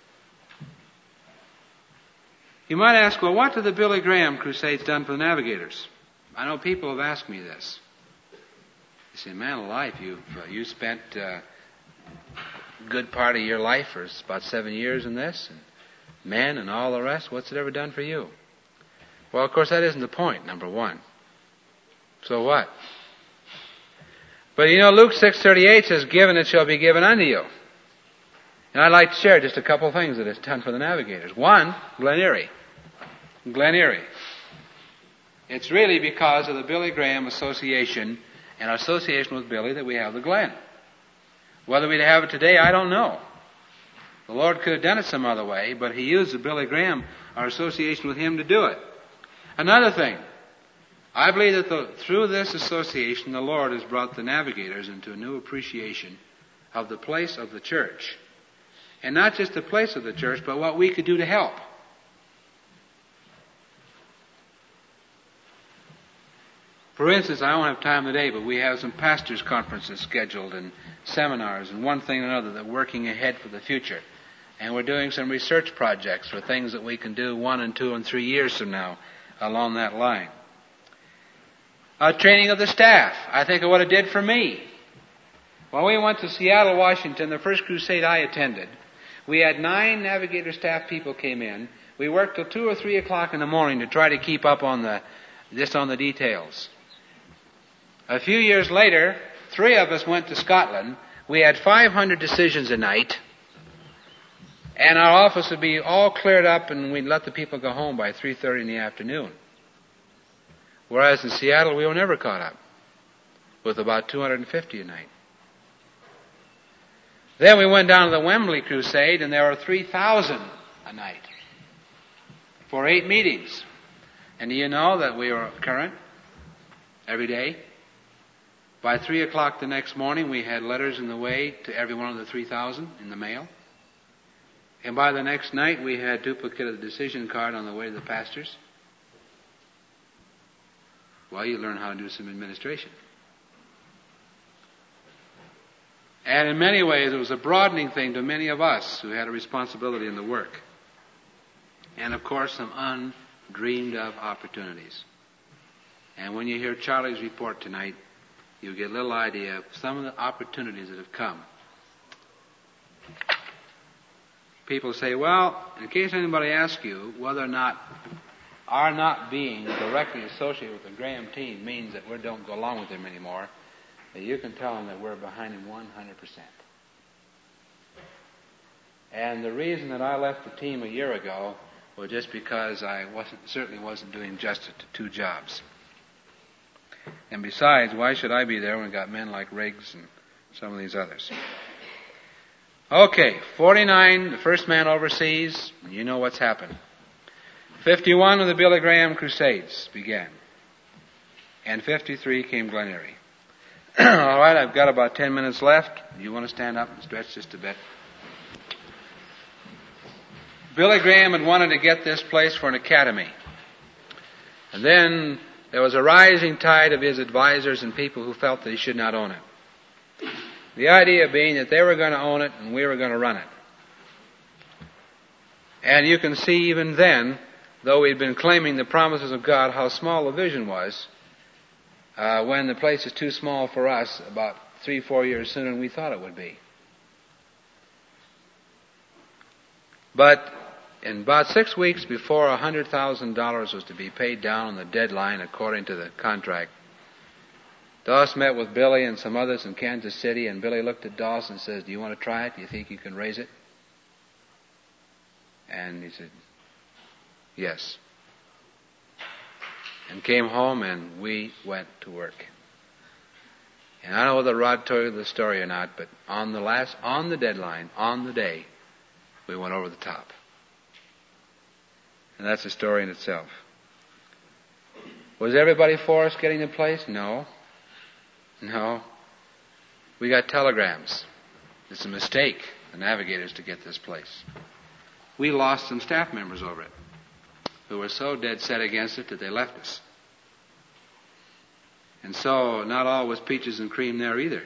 You might ask, well, what did the Billy Graham crusades done for the navigators? I know people have asked me this. You say, "Man alive, you spent a good part of your life, for about 7 years in this, and men and all the rest, what's it ever done for you?" Well, of course, that isn't the point, number one. So what? But Luke 6:38 says, "Given it shall be given unto you." And I'd like to share just a couple of things that it's done for the navigators. One, Glen Erie. It's really because of the Billy Graham Association in association with Billy that we have the Glen. Whether we'd have it today, I don't know. The Lord could have done it some other way, but He used Billy Graham, our association with him, to do it. Another thing, I believe that through this association, the Lord has brought the Navigators into a new appreciation of the place of the church. And not just the place of the church, but what we could do to help. For instance, I don't have time today, but we have some pastors' conferences scheduled and seminars and one thing and another that are working ahead for the future. And we're doing some research projects for things that we can do 1 and 2 and 3 years from now along that line. Training of the staff. I think of what it did for me. When we went to Seattle, Washington, the first crusade I attended, we had 9 Navigator staff people came in. We worked till 2 or 3 o'clock in the morning to try to keep up on the details. A few years later, 3 of us went to Scotland. We had 500 decisions a night. And our office would be all cleared up and we'd let the people go home by 3:30 in the afternoon. Whereas in Seattle, we were never caught up with about 250 a night. Then we went down to the Wembley Crusade and there were 3,000 a night for 8 meetings. And do you know that we were current every day? By 3 o'clock the next morning, we had letters in the way to every one of the 3,000 in the mail. And by the next night, we had duplicate of the decision card on the way to the pastors. Well, you learn how to do some administration. And in many ways, it was a broadening thing to many of us who had a responsibility in the work. And of course, some undreamed of opportunities. And when you hear Charlie's report tonight, you get a little idea of some of the opportunities that have come. People say, well, in case anybody asks you whether or not our not being directly associated with the Graham team means that we don't go along with him anymore, that you can tell them that we're behind him 100%. And the reason that I left the team a year ago was just because I certainly wasn't doing justice to 2 jobs. And besides, why should I be there when we've got men like Riggs and some of these others? Okay, 49, the first man overseas, you know what's happened. 51 of the Billy Graham Crusades began. And 53 came Glen Eyrie. All right, I've got about 10 minutes left. You want to stand up and stretch just a bit? Billy Graham had wanted to get this place for an academy. And then there was a rising tide of his advisors and people who felt that he should not own it. The idea being that they were going to own it and we were going to run it. And you can see even then, though we'd been claiming the promises of God, how small the vision was when the place is too small for us about 3-4 years sooner than we thought it would be. But in about 6 weeks before $100,000 was to be paid down on the deadline according to the contract, Doss met with Billy and some others in Kansas City, and Billy looked at Doss and says, do you want to try it? Do you think you can raise it? And he said, yes. And came home and we went to work. And I don't know whether Rod told you the story or not, but on the deadline, on the day, we went over the top. And that's a story in itself. Was everybody for us getting the place? No. No. We got telegrams. It's a mistake, the Navigators, to get this place. We lost some staff members over it who were so dead set against it that they left us. And so not all was peaches and cream there either.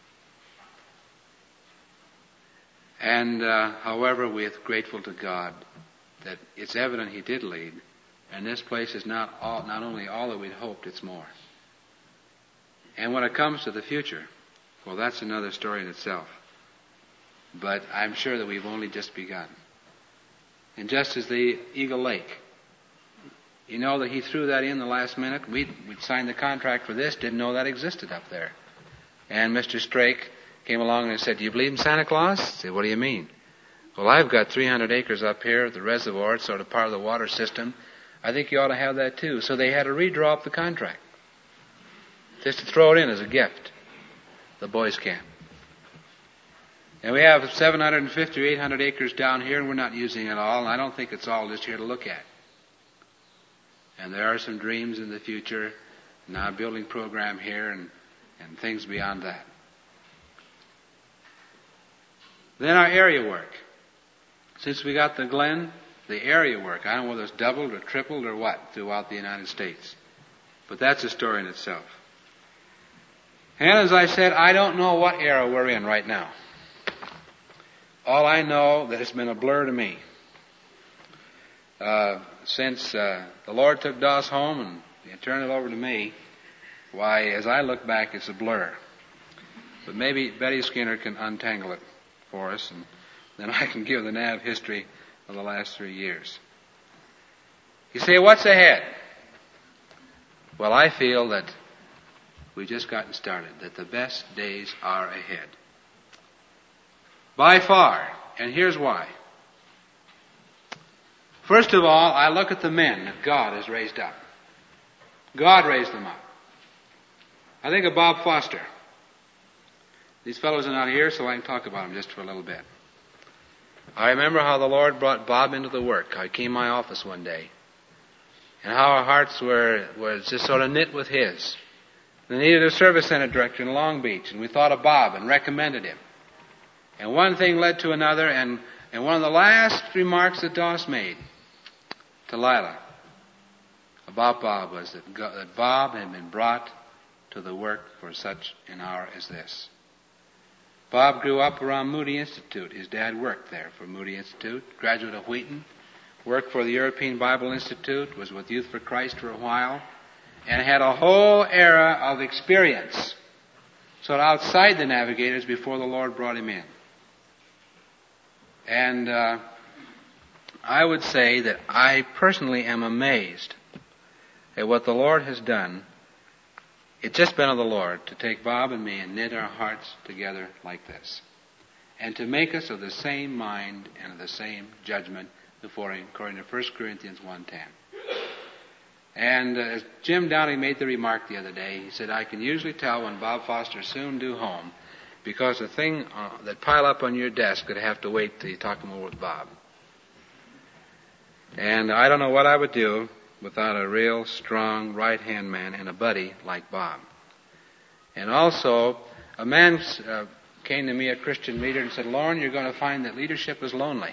And however, we're grateful to God that it's evident He did lead, and this place is not only all that we'd hoped, it's more. And when it comes to the future, well, that's another story in itself. But I'm sure that we've only just begun. And just as the Eagle Lake, you know that he threw that in the last minute. We'd signed the contract for this, didn't know that existed up there. And Mr. Strake came along and said, do you believe in Santa Claus? I said, what do you mean? Well, I've got 300 acres up here at the reservoir. It's sort of part of the water system. I think you ought to have that too. So they had to redraw up the contract. just to throw it in as a gift, the boys' camp. And we have 750 or 800 acres down here, and we're not using it all, and I don't think it's all just here to look at. And there are some dreams in the future, now a building program here, and things beyond that. Then our area work. Since we got the Glen, the area work, I don't know whether it's doubled or tripled or what throughout the United States. But that's a story in itself. And as I said, I don't know what era we're in right now. All I know that it's been a blur to me. Since the Lord took Doss home and turned it over to me, why, as I look back, it's a blur. But maybe Betty Skinner can untangle it for us, and then I can give the NAV history of the last 3 years. You say, what's ahead? Well, I feel that we've just gotten started, that the best days are ahead. By far. And here's why. First of all, I look at the men that God has raised up. God raised them up. I think of Bob Foster. These fellows are not here, so I can talk about them just for a little bit. I remember how the Lord brought Bob into the work. I came to my office one day, and how our hearts were just sort of knit with his. They needed a service center director in Long Beach, and we thought of Bob and recommended him. And one thing led to another, and one of the last remarks that Doss made to Lila about Bob was that Bob had been brought to the work for such an hour as this. Bob grew up around Moody Institute. His dad worked there for Moody Institute, graduate of Wheaton, worked for the European Bible Institute, was with Youth for Christ for a while, and had a whole era of experience, sort of outside the Navigators before the Lord brought him in. And I would say that I personally am amazed at what the Lord has done. It's just been of the Lord to take Bob and me and knit our hearts together like this, and to make us of the same mind and of the same judgment before Him, according to 1 Corinthians 1:10. And as Jim Downing made the remark the other day, he said, I can usually tell when Bob Foster's soon due home, because the thing that pile up on your desk would have to wait till you talk them over with Bob. And I don't know what I would do without a real strong right-hand man and a buddy like Bob. And also, a man came to me, a Christian leader, and said, Lauren, you're going to find that leadership is lonely.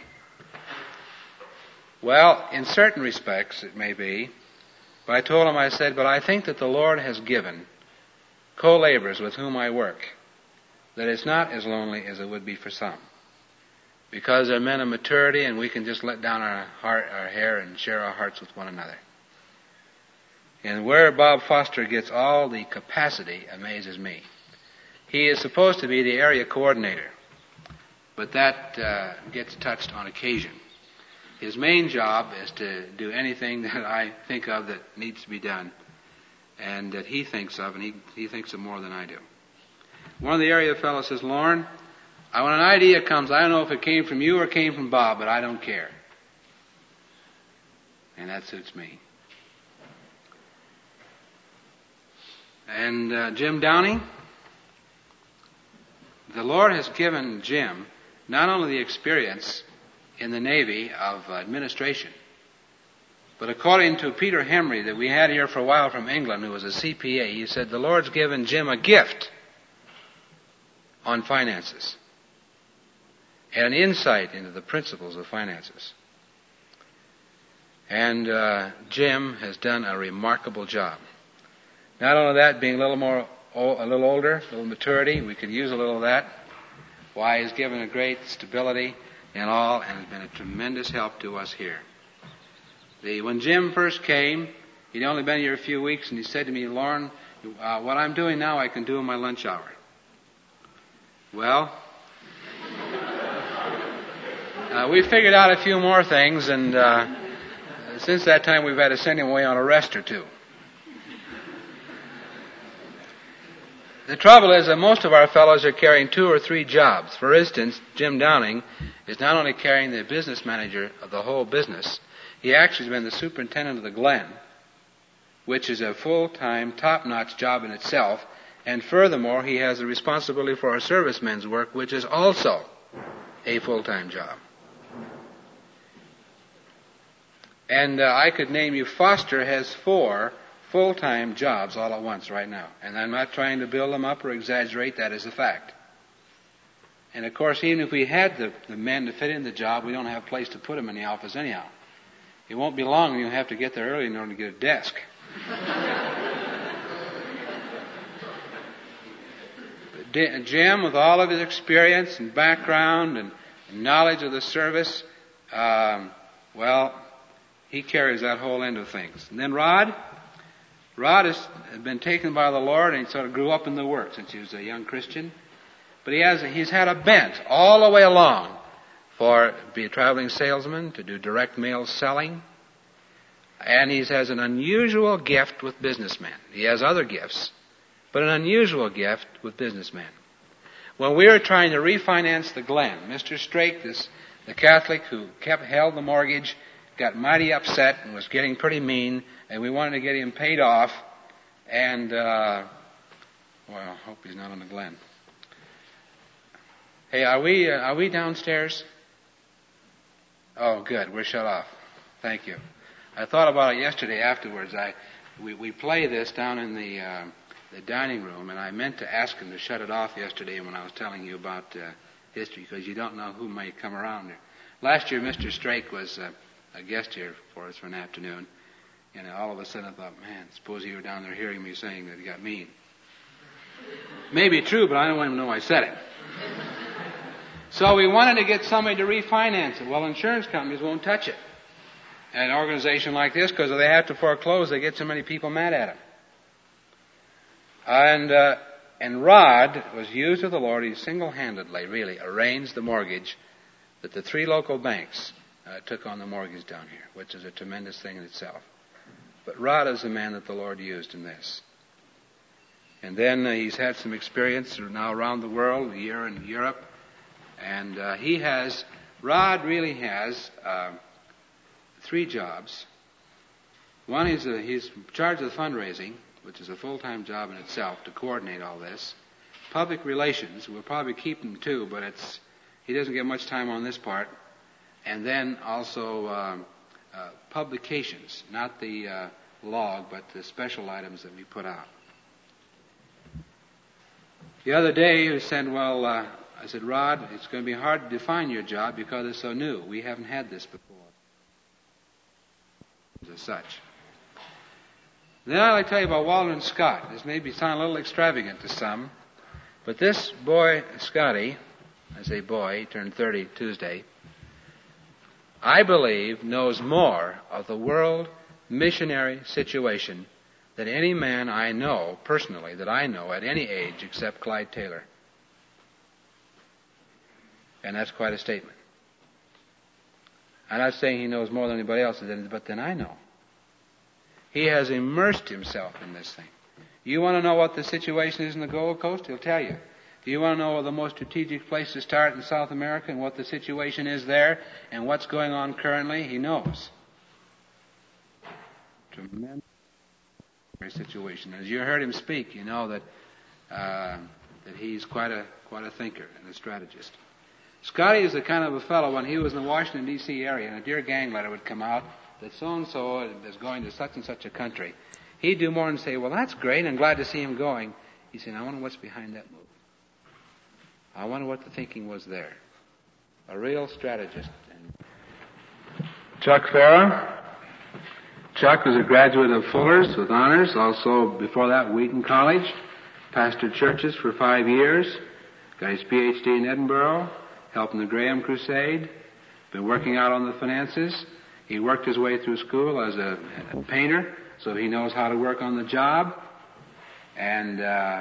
Well, in certain respects it may be, but I told him, I said, but I think that the Lord has given co-laborers with whom I work that it's not as lonely as it would be for some. Because they're men of maturity and we can just let down our hair and share our hearts with one another. And where Bob Foster gets all the capacity amazes me. He is supposed to be the area coordinator, but that gets touched on occasion. His main job is to do anything that I think of that needs to be done and that he thinks of, and he thinks of more than I do. One of the area fellows says, Lauren, when an idea comes, I don't know if it came from you or came from Bob, but I don't care. And that suits me. And Jim Downing, the Lord has given Jim not only the experience in the Navy of administration, but according to Peter Henry that we had here for a while from England, who was a CPA, he said the Lord's given Jim a gift on finances and an insight into the principles of finances. And Jim has done a remarkable job. Not only that, being a little older, a little maturity, we could use a little of that. Why, he's given a great stability and all, and has been a tremendous help to us here. When Jim first came, he'd only been here a few weeks, and he said to me, Lauren, what I'm doing now I can do in my lunch hour. Well, we figured out a few more things, and since that time we've had to send him away on a rest or two. The trouble is that most of our fellows are carrying 2 or 3 jobs. For instance, Jim Downing is not only carrying the business manager of the whole business, he actually has been the superintendent of the Glen which is a full-time, top-notch job in itself. And furthermore, he has the responsibility for our servicemen's work, which is also a full-time job. And I could name you, Foster has 4 full-time jobs all at once right now. And I'm not trying to build them up or exaggerate, that is a fact. And of course, even if we had the men to fit in the job, we don't have a place to put them in the office anyhow. It won't be long and you'll have to get there early in order to get a desk. Jim, with all of his experience and background and knowledge of the service, he carries that whole end of things. And then Rod has been taken by the Lord, and he sort of grew up in the work since he was a young Christian. But he's had a bent all the way along for to be a traveling salesman, to do direct mail selling. And he has an unusual gift with businessmen. He has other gifts, but an unusual gift with businessmen. When we were trying to refinance the Glen, Mr. Strake, the Catholic who held the mortgage, got mighty upset and was getting pretty mean, and we wanted to get him paid off. And, I hope he's not on the Glen. Hey, are we downstairs? Oh, good. We're shut off. Thank you. I thought about it yesterday afterwards. We play this down in the dining room, and I meant to ask him to shut it off yesterday when I was telling you about history, because you don't know who might come around there. Last year, Mr. Strake was a guest here for us for an afternoon, and all of a sudden I thought, man, suppose you were down there hearing me saying that he got mean. Maybe true, but I don't even know I said it. So we wanted to get somebody to refinance it. Well, insurance companies won't touch it. And an organization like this, because if they have to foreclose, they get so many people mad at them. And Rod was used of the Lord. He single-handedly, really, arranged the mortgage that the 3 local banks took on the mortgage down here, which is a tremendous thing in itself. But Rod is the man that the Lord used in this. And then he's had some experience now around the world, a year in Europe. And Rod really has 3 jobs. One is he's in charge of the fundraising, which is a full-time job in itself to coordinate all this. Public relations, we'll probably keep him too, but he doesn't get much time on this part. And then also publications, not the log, but the special items that we put out. The other day he said, I said, Rod, it's going to be hard to define your job because it's so new. We haven't had this before. As such. Then I'd like to tell you about Walter Scott. This may sound a little extravagant to some, but this boy, Scotty, I say boy, he turned 30 Tuesday, I believe knows more of the world missionary situation than any man I know, personally, that I know at any age except Clyde Taylor. And that's quite a statement. I'm not saying he knows more than anybody else, but then I know. He has immersed himself in this thing. You want to know what the situation is in the Gold Coast? He'll tell you. Do you want to know the most strategic place to start in South America and what the situation is there and what's going on currently? He knows. Tremendous situation. As you heard him speak, you know that he's quite a thinker and a strategist. Scotty is the kind of a fellow, when he was in the Washington, D.C. area, and a dear gang letter would come out that so-and-so is going to such and such a country. He'd do more than say, well, that's great, I'm glad to see him going. He'd say, I wonder what's behind that move. I wonder what the thinking was there. A real strategist. Chuck Farah. Chuck was a graduate of Fuller's with honors, also before that Wheaton College. Pastored churches for 5 years. Got his Ph.D. in Edinburgh. Helping the Graham Crusade, been working out on the finances. He worked his way through school as a painter, so he knows how to work on the job. And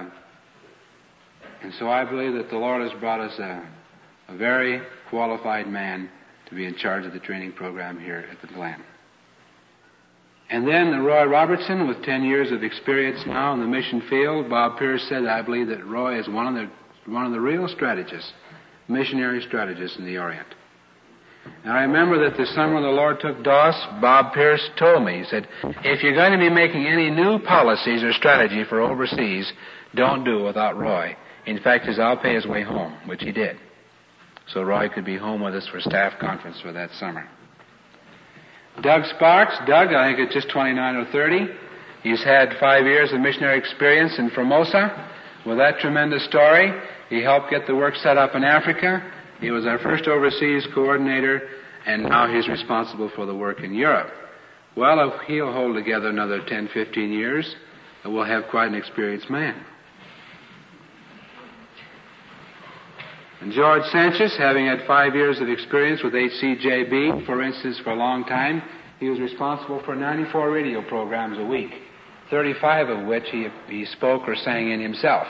so I believe that the Lord has brought us a very qualified man to be in charge of the training program here at the Glen. And then Roy Robertson, with 10 years of experience now in the mission field. Bob Pierce said, I believe that Roy is one of the real strategists, missionary strategists in the Orient. And I remember that the summer the Lord took Doss, Bob Pierce told me, he said, if you're going to be making any new policies or strategy for overseas, don't do it without Roy. In fact, I'll pay his way home, which he did. So Roy could be home with us for staff conference for that summer. Doug Sparks. Doug, I think it's just 29 or 30. He's had 5 years of missionary experience in Formosa. With that tremendous story, he helped get the work set up in Africa. He was our first overseas coordinator, and now he's responsible for the work in Europe. Well, if he'll hold together another 10, 15 years, we'll have quite an experienced man. And George Sanchez, having had 5 years of experience with HCJB, for instance, for a long time, he was responsible for 94 radio programs a week, 35 of which he spoke or sang in himself.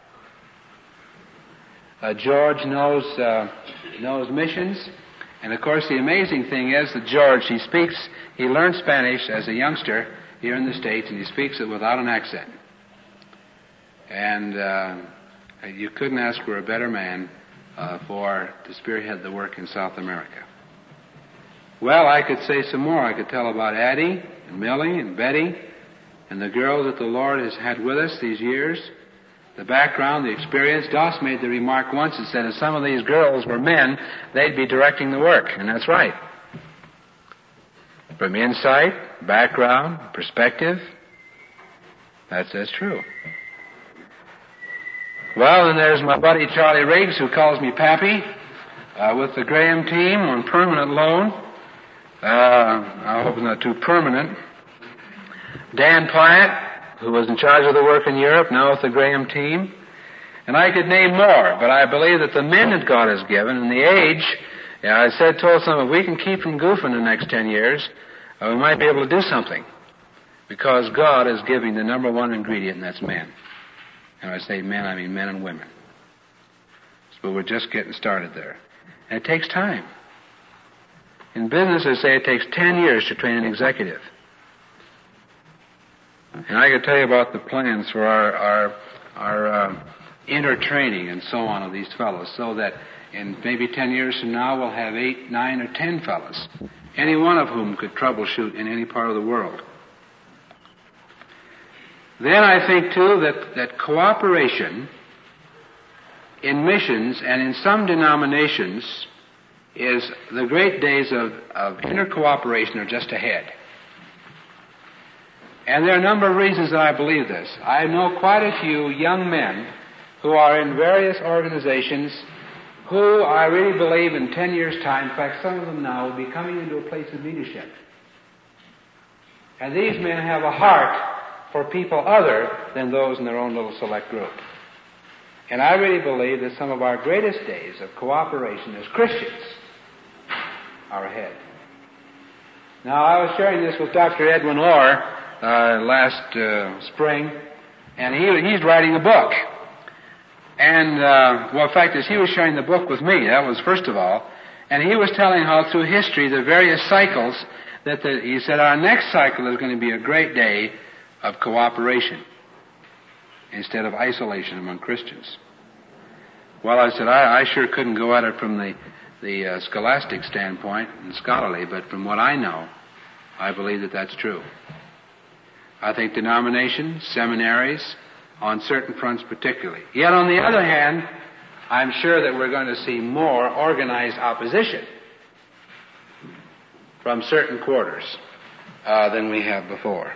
George knows missions, and of course the amazing thing is that George, he learned Spanish as a youngster here in the States, and he speaks it without an accent. And you couldn't ask for a better man to spearhead the work in South America. Well, I could say some more. I could tell about Addie and Millie and Betty and the girls that the Lord has had with us these years. The background, the experience. Doss made the remark once and said if some of these girls were men, they'd be directing the work. And that's right. From insight, background, perspective, that's true. Well, then there's my buddy Charlie Riggs, who calls me Pappy, with the Graham team on permanent loan. I hope it's not too permanent. Dan Platt, who was in charge of the work in Europe, now with the Graham team. And I could name more, but I believe that the men that God has given and the age, told some, if we can keep from goofing the next 10 years, we might be able to do something. Because God is giving the number one ingredient, and that's men. And when I say men, I mean men and women. But we're just getting started there. And it takes time. In business, they say it takes 10 years to train an executive. And I could tell you about the plans for our inner training and so on of these fellows, so that in maybe 10 years from now we'll have 8, 9, or 10 fellows, any one of whom could troubleshoot in any part of the world. Then I think, too, that cooperation in missions and in some denominations is the great days of inner cooperation are just ahead. And there are a number of reasons that I believe this. I know quite a few young men who are in various organizations who I really believe in 10 years' time, in fact, some of them now, will be coming into a place of leadership. And these men have a heart for people other than those in their own little select group. And I really believe that some of our greatest days of cooperation as Christians are ahead. Now, I was sharing this with Dr. Edwin Orr last spring, and he's writing a book. And, the fact is, he was sharing the book with me. That was first of all. And he was telling how through history, the various cycles, he said, our next cycle is going to be a great day of cooperation instead of isolation among Christians. Well, I said, I sure couldn't go at it from the scholastic standpoint and scholarly, but from what I know, I believe that that's true. I think denominations, seminaries, on certain fronts particularly. Yet on the other hand, I'm sure that we're going to see more organized opposition from certain quarters than we have before.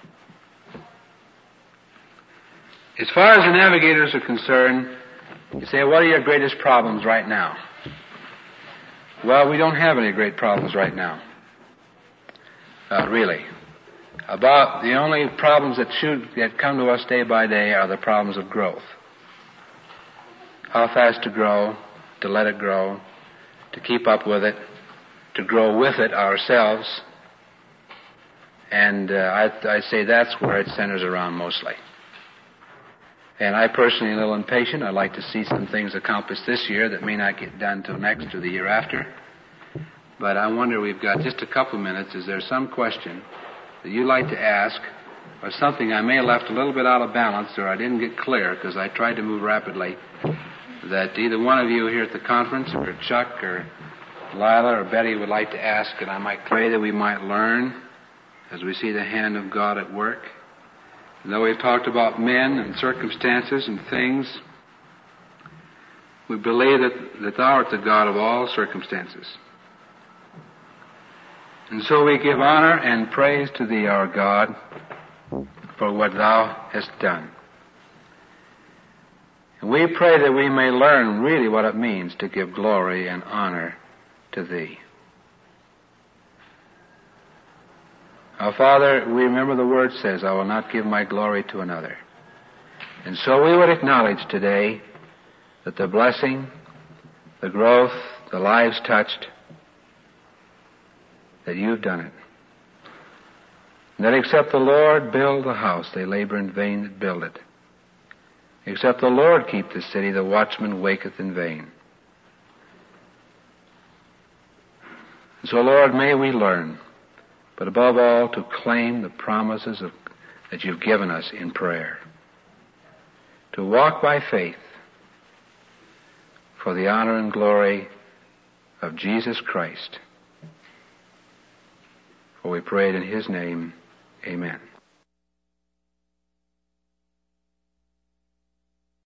As far as the navigators are concerned, you say, what are your greatest problems right now? Well, we don't have any great problems right now. Really. About the only problems that come to us day by day are the problems of growth. How fast to grow, to let it grow, to keep up with it, to grow with it ourselves. And I say that's where it centers around mostly. And I personally am a little impatient. I'd like to see some things accomplished this year that may not get done till next or the year after. But I wonder, we've got just a couple minutes. Is there some question that you'd like to ask, or something I may have left a little bit out of balance or I didn't get clear because I tried to move rapidly, that either one of you here at the conference or Chuck or Lila or Betty would like to ask, and I might pray that we might learn as we see the hand of God at work. And though we've talked about men and circumstances and things, we believe that Thou art the God of all circumstances. And so we give honor and praise to Thee, our God, for what Thou hast done. And we pray that we may learn really what it means to give glory and honor to Thee. Our Father, we remember the Word says, I will not give my glory to another. And so we would acknowledge today that the blessing, the growth, the lives touched, that You've done it. And that except the Lord build the house, they labor in vain that build it. Except the Lord keep the city, the watchman waketh in vain. And so, Lord, may we learn, but above all, to claim the promises that You've given us in prayer. To walk by faith for the honor and glory of Jesus Christ. For we pray it in His name. Amen.